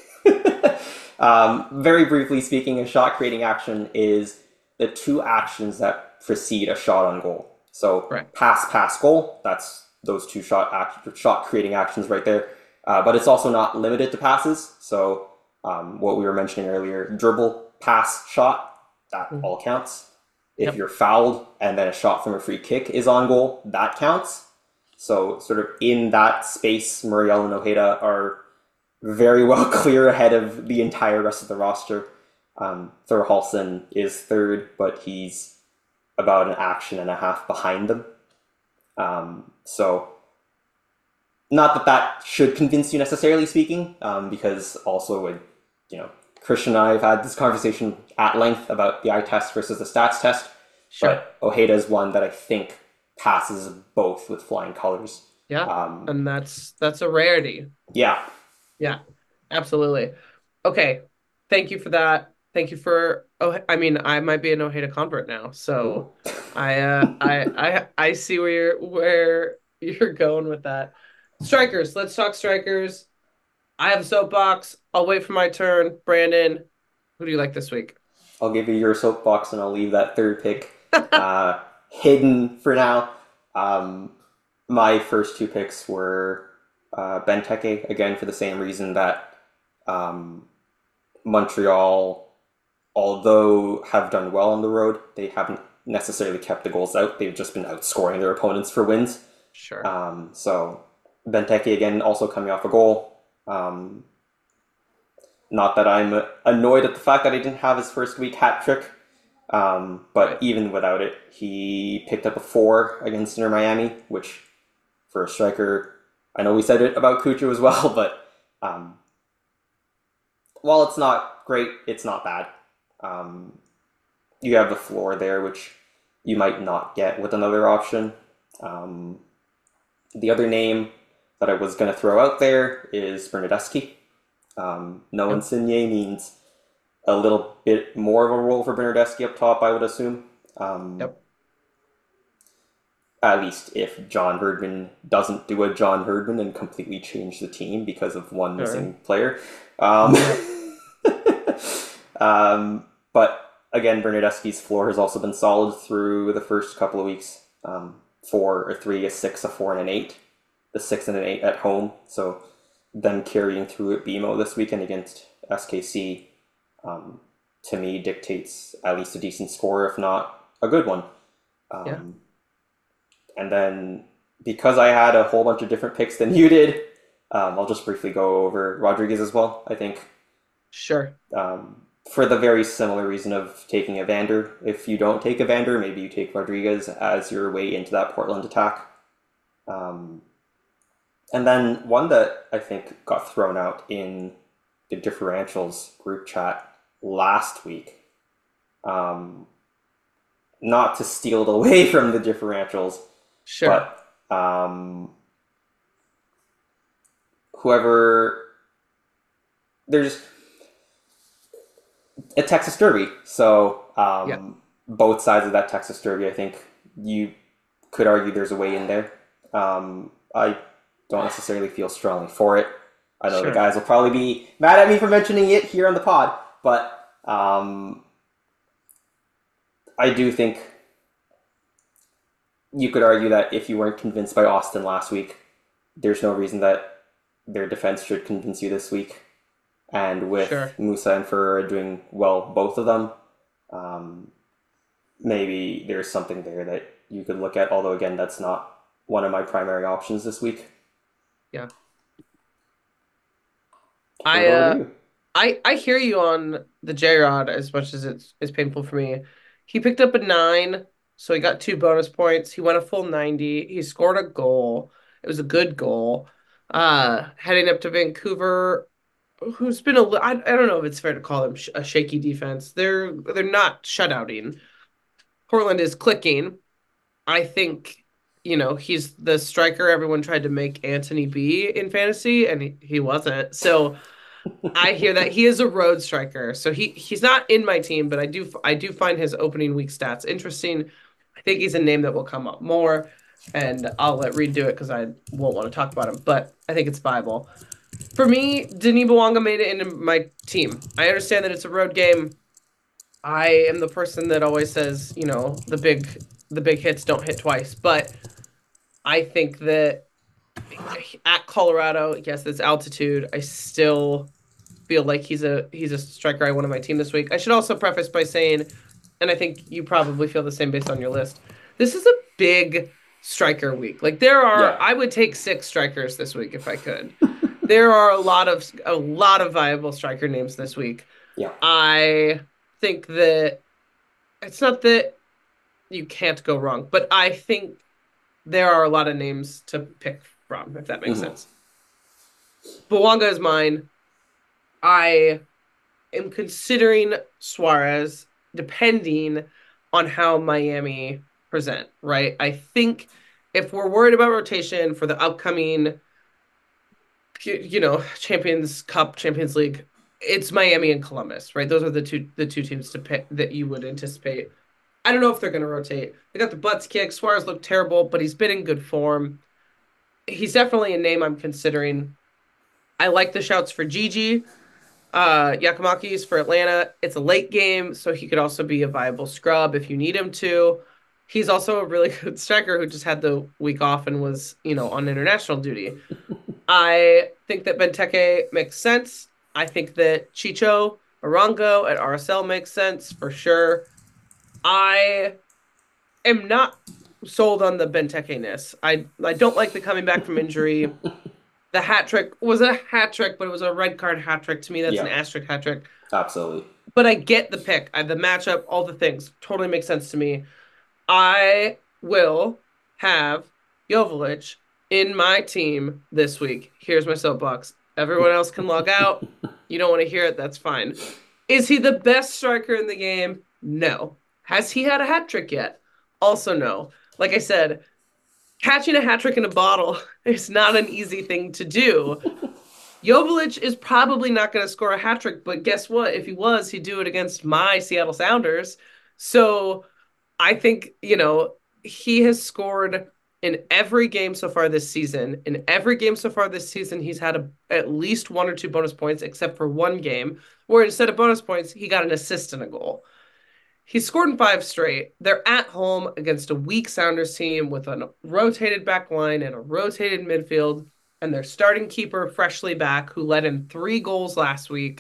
um, very briefly speaking, a shot creating action is the two actions that precede a shot on goal. So Right. pass, pass, goal. That's those two shot act- shot creating actions right there. Uh, but it's also not limited to passes. So um, what we were mentioning earlier, dribble, pass, shot, that Mhm. all counts. If Yep. you're fouled and then a shot from a free kick is on goal, that counts. So sort of in that space, Muriel and Ojeda are very well clear ahead of the entire rest of the roster. Um, Thorhalson is third, but he's about an action and a half behind them. Um, so not that that should convince you necessarily speaking, um, because also with, you know, Christian and I have had this conversation at length about the eye test versus the stats test. Sure. But Ojeda is one that I think passes both with flying colors. Yeah. Um, And that's that's a rarity. yeah. Yeah, absolutely. Okay. Thank you for that. Thank you for oh I mean I might be an Ojeda convert now. So I uh I I I see where you're where you're going with that. Strikers, let's talk strikers. I have a soapbox. I'll wait for my turn. Brandon, who do you like this week? I'll give you your soapbox and I'll leave that third pick uh, hidden for now. Um, my first two picks were uh, Benteke, again for the same reason that um, Montreal, although have done well on the road, they haven't necessarily kept the goals out. They've just been outscoring their opponents for wins. Sure. Um, so Benteke again also coming off a goal. Um, not that I'm annoyed at the fact that he didn't have his first week hat trick, um, but Right. even without it, he picked up a four against Inter Miami, which for a striker, I know we said it about Cucho as well, but um, while it's not great, it's not bad. Um, you have the floor there, which you might not get with another option. Um, the other name that I was going to throw out there is Bernardeschi. Um, no Yep. Insigne means a little bit more of a role for Bernardeschi up top, I would assume. Um, Yep. At least if John Herdman doesn't do a John Herdman and completely change the team because of one Sure. missing player. Um, um, but again, Bernardeschi's floor has also been solid through the first couple of weeks. Um, four or three, a six, a four, and an eight. The six and an eight at home. So them carrying through at B M O this weekend against S K C, um, to me, dictates at least a decent score, if not a good one. Um, Yeah. And then because I had a whole bunch of different picks than you did, um, I'll just briefly go over Rodriguez as well. I think Sure. um, for the very similar reason of taking Evander. If you don't take Evander, maybe you take Rodriguez as your way into that Portland attack. Um, and then one that I think got thrown out in the differentials group chat last week, um, not to steal it away from the differentials, Sure. but um, whoever, there's a Texas Derby. So um, Yeah. both sides of that Texas Derby, I think you could argue there's a way in there. Um, I don't necessarily feel strongly for it. I know Sure. the guys will probably be mad at me for mentioning it here on the pod, but um, I do think you could argue that if you weren't convinced by Austin last week, there's no reason that their defense should convince you this week. And with Sure. Musa and Ferreira doing well, both of them, um, maybe there's something there that you could look at. Although, again, that's not one of my primary options this week. Yeah. Turn I it over to uh you. I I hear you on the J Rod as much as it's it's painful for me. He picked up a nine, so he got two bonus points. He went a full ninety. He scored a goal. It was a good goal. Uh, heading up to Vancouver, who's been a li- I, I don't know if it's fair to call them sh a shaky defense. They're they're not shutouting. Portland is clicking. I think, you know, he's the striker everyone tried to make Anthony be in fantasy, and he, he wasn't. So I hear that he is a road striker, so he he's not in my team, but I do I do find his opening week stats interesting. I think he's a name that will come up more, and I'll let Reed do it because I won't want to talk about him, but I think it's viable. For me, Denis Bouanga made it into my team. I understand that it's a road game. I am the person that always says, you know, the big the big hits don't hit twice, but I think that at Colorado, yes, it's altitude. I still feel like he's a he's a striker I want on my team this week. I should also preface by saying, and I think you probably feel the same based on your list, this is a big striker week. Like there are, Yeah. I would take six strikers this week if I could. There are a lot of a lot of viable striker names this week. Yeah. I think that it's not that you can't go wrong, but I think there are a lot of names to pick from, if that makes Mhm. sense. Bouanga is mine. I am considering Suarez depending on how Miami present, right? I think if we're worried about rotation for the upcoming, you know, Champions Cup, Champions League, it's Miami and Columbus, right? Those are the two the two teams to pick that you would anticipate. I don't know if they're going to rotate. They got the butts kicked. Suarez looked terrible, but he's been in good form. He's definitely a name I'm considering. I like the shouts for Gigi. Uh, Giacomakis for Atlanta. It's a late game, so he could also be a viable scrub if you need him to. He's also a really good striker who just had the week off and was, you know, on international duty. I think that Benteke makes sense. I think that Chicho Arango at R S L makes sense for sure. I am not sold on the Benteke-ness. I I don't like the coming back from injury. The hat trick was a hat trick, but it was a red card hat trick. To me, that's Yeah. an asterisk hat trick. Absolutely. But I get the pick. I, the matchup, all the things totally make sense to me. I will have Joveljic in my team this week. Here's my soapbox. Everyone else can log out. You don't want to hear it, that's fine. Is he the best striker in the game? No. Has he had a hat trick yet? Also no. Like I said, catching a hat trick in a bottle is not an easy thing to do. Joveljic is probably not going to score a hat trick, but guess what? If he was, he'd do it against my Seattle Sounders. So I think, you know, he has scored in every game so far this season. In every game so far this season, he's had a, at least one or two bonus points, except for one game, where instead of bonus points, he got an assist and a goal. He scored in five straight. They're at home against a weak Sounders team with a rotated back line and a rotated midfield, and their starting keeper freshly back, who led in three goals last week.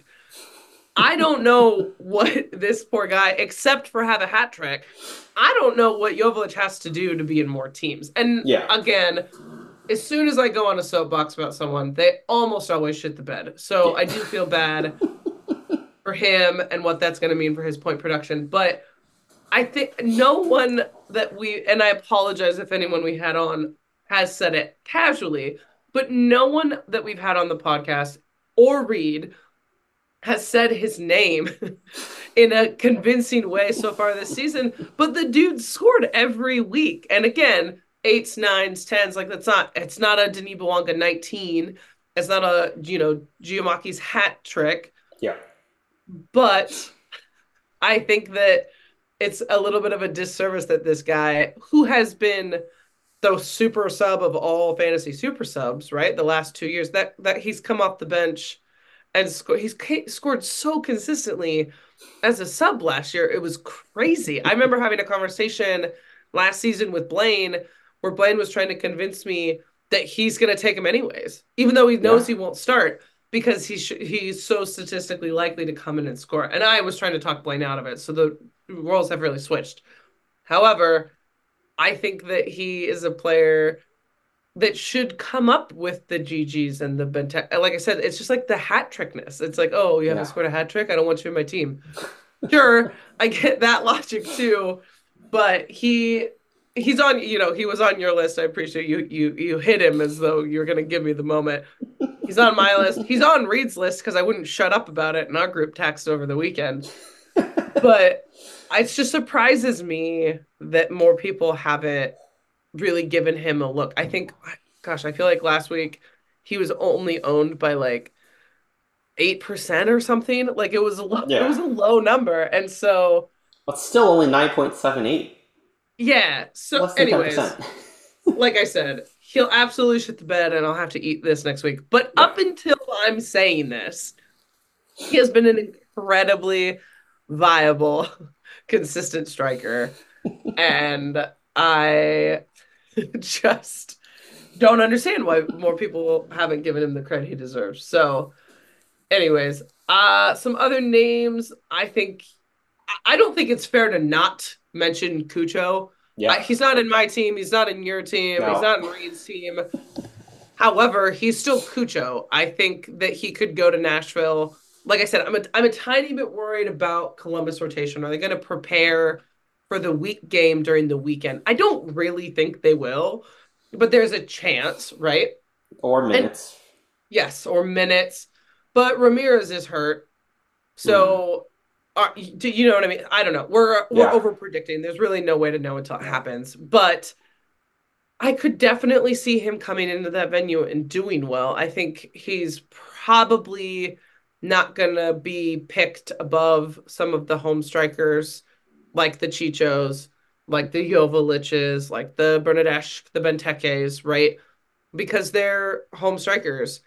I don't know what this poor guy, except for have a hat trick, I don't know what Joveljic has to do to be in more teams. And Yeah. again, as soon as I go on a soapbox about someone, they almost always shit the bed. So I do feel bad for him and what that's going to mean for his point production. But I think no one that we, and I apologize if anyone we had on has said it casually, but no one that we've had on the podcast or Reed has said his name in a convincing way so far this season. But the dude scored every week. And again, eights, nines, tens, like that's not, it's not a Denis Bouanga nineteen. It's not a, you know, Giacomakis hat trick. Yeah. But I think that it's a little bit of a disservice that this guy, who has been the super sub of all fantasy super subs, right? The last two years, that that he's come off the bench and sco- he's ca- scored so consistently as a sub last year. It was crazy. I remember having a conversation last season with Blaine where Blaine was trying to convince me that he's going to take him anyways, even though he knows Yeah. he won't start, because he's he's so statistically likely to come in and score. And I was trying to talk Blaine out of it. So the roles have really switched. However, I think that he is a player that should come up with the G Gs and the Benteke. Like I said, it's just like the hat trickness. It's like, oh, you haven't Yeah. scored a hat trick? I don't want you in my team. Sure, I get that logic too, but he he's on, you know, he was on your list. I appreciate you you you hit him as though you were going to give me the moment. He's on my list. He's on Reed's list because I wouldn't shut up about it in our group text over the weekend. But it just surprises me that more people haven't really given him a look. I think, gosh, I feel like last week he was only owned by like eight percent or something. Like it was a low, it was Yeah. a low number. And so, But still only nine point seven eight. yeah. So Less than anyways, ten percent. like I said, he'll absolutely shit the bed and I'll have to eat this next week. But Yeah. up until I'm saying this, he has been an incredibly viable, consistent striker. And I just don't understand why more people haven't given him the credit he deserves. So, anyways, uh, some other names. I think I don't think it's fair to not mention Cucho. I, Yeah. he's not in my team. He's not in your team. He's No. not in Reed's team. However, he's still Cucho. I think that he could go to Nashville. Like I said, I'm a, I'm a tiny bit worried about Columbus rotation. Are they going to prepare for the week game during the weekend? I don't really think they will, but there's a chance, right? Or And minutes. yes, or minutes. But Ramirez is hurt. Hmm. So are, do you know what I mean? I don't know. We're we're Yeah. over predicting. There's really no way to know until it happens. But I could definitely see him coming into that venue and doing well. I think he's probably not gonna be picked above some of the home strikers like the Chichos, like the Jovaliches, like the Bernadeschi, the Bentekes, right? Because they're home strikers.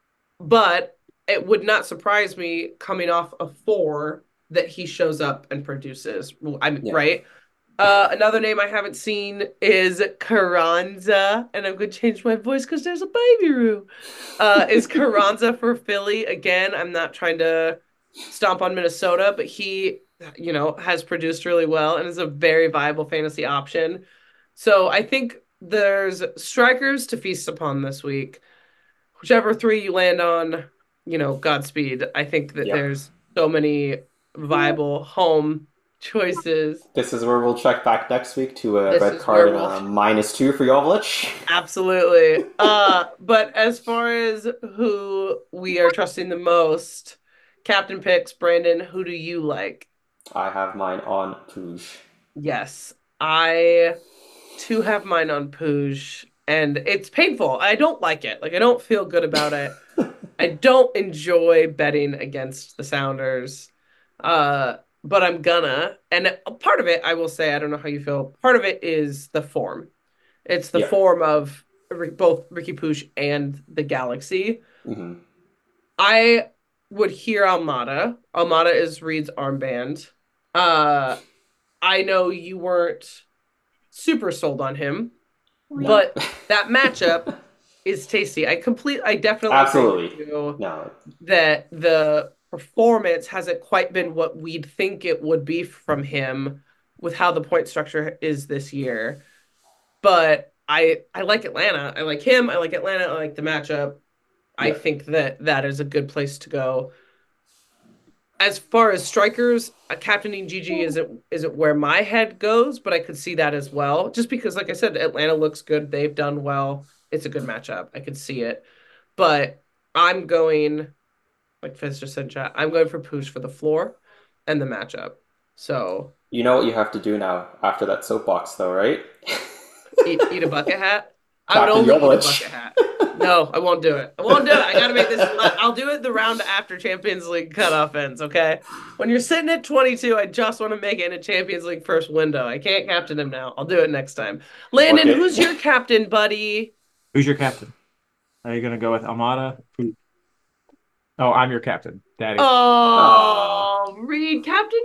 But it would not surprise me coming off a four that he shows up and produces. I'm Yeah. right. Uh, another name I haven't seen is Carranza, and I'm going to change my voice because there's a baby room. Uh, is Carranza for Philly again? I'm not trying to stomp on Minnesota, but he, you know, has produced really well and is a very viable fantasy option. So I think there's strikers to feast upon this week. Whichever three you land on, you know, Godspeed. I think that Yep. there's so many viable home choices. This is where we'll check back next week to a This red is card where and we'll a minus two for Jovic. absolutely. Uh, but as far as who we are trusting the most, Captain picks, Brandon, who do you like? I have mine on Puig. Yes, I too have mine on Pooge, and it's painful. I don't like it. Like I don't feel good about it. I don't enjoy betting against the Sounders. Uh, but I'm gonna. And a part of it, I will say, I don't know how you feel. Part of it is the form. It's the Yeah. form of Ri- both Ricky Pooch and the Galaxy. Hmm. I would hear Almada. Almada is Reed's armband. Uh, I know you weren't super sold on him, No. but that matchup is tasty. I complete. I definitely agree with Absolutely. you No. that the performance hasn't quite been what we'd think it would be from him with how the point structure is this year. But I I like Atlanta. I like him. I like Atlanta. I like the matchup. I Yeah. think that that is a good place to go. As far as strikers, uh, captaining Gigi isn't isn't where my head goes, but I could see that as well. Just because, like I said, Atlanta looks good. They've done well. It's a good matchup. I could see it. But I'm going, like Fizz just said, in chat, I'm going for Pooch for the floor and the matchup. So You know what you have to do now after that soapbox, though, right? eat, eat a bucket hat. I would Captain only eat a Jovic. bucket hat. No, I won't do it. I won't do it. I gotta make this. I'll do it the round after Champions League cutoff ends. Okay. When you're sitting at twenty-two, I just want to make it in a Champions League first window. I can't captain him now. I'll do it next time. Landon, Okay. who's your captain, buddy? Who's your captain? Are you gonna go with Almada? Who? Oh, I'm your captain, Daddy. Oh, Reed, Captain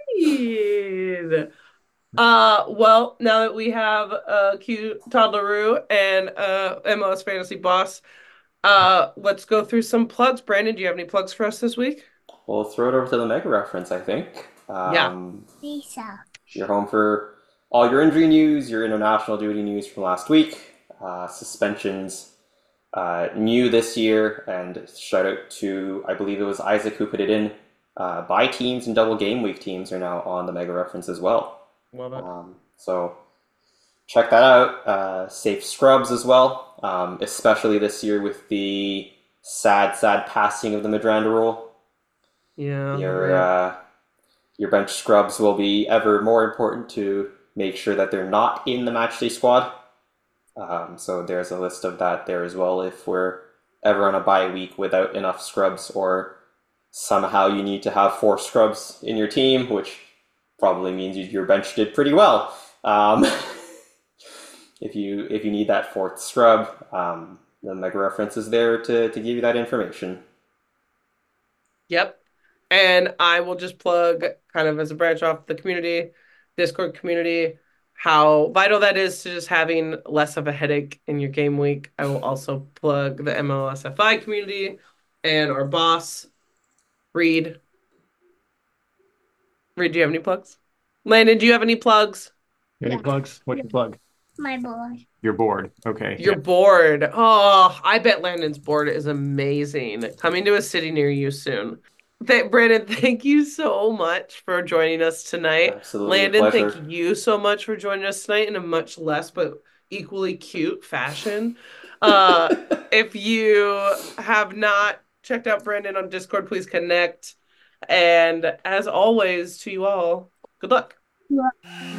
Reed. Uh, well, now that we have uh cute toddleroo and uh M O S Fantasy Boss, uh, let's go through some plugs. Brandon, do you have any plugs for us this week? We'll throw it over to the Mega Reference, I think. Yeah. Um, Lisa. You're home for all your injury news, your international duty news from last week, uh, suspensions uh, new this year, and shout out to, I believe it was Isaac who put it in. Uh, bye teams and double game week teams are now on the Mega Reference as well. Love it. Um, so check that out. Uh, safe scrubs as well, um, especially this year with the sad, sad passing of the Madranda rule. Yeah. Your right. uh, your bench scrubs will be ever more important to make sure that they're not in the matchday squad. Um, so there's a list of that there as well if we're ever on a bye week without enough scrubs or somehow you need to have four scrubs in your team, which probably means your bench did pretty well. Um, if you if you need that fourth scrub, um, the Mega Reference is there to, to give you that information. Yep. And I will just plug, kind of as a branch off the community, Discord community, how vital that is to just having less of a headache in your game week. I will also plug the M L S F I community and our boss, Reed. Reed, do you have any plugs? Landon, do you have any plugs? Any Yeah. plugs? What's your plug? My boy. You're bored. Okay. Your board. Oh, I bet Landon's board is amazing. Coming to a city near you soon. Th- Brandon, thank you so much for joining us tonight. Absolutely, a Landon, pleasure. thank you so much for joining us tonight in a much less but equally cute fashion. Uh, if you have not checked out Brandon on Discord, please connect. And as always, to you all, good luck. Yeah.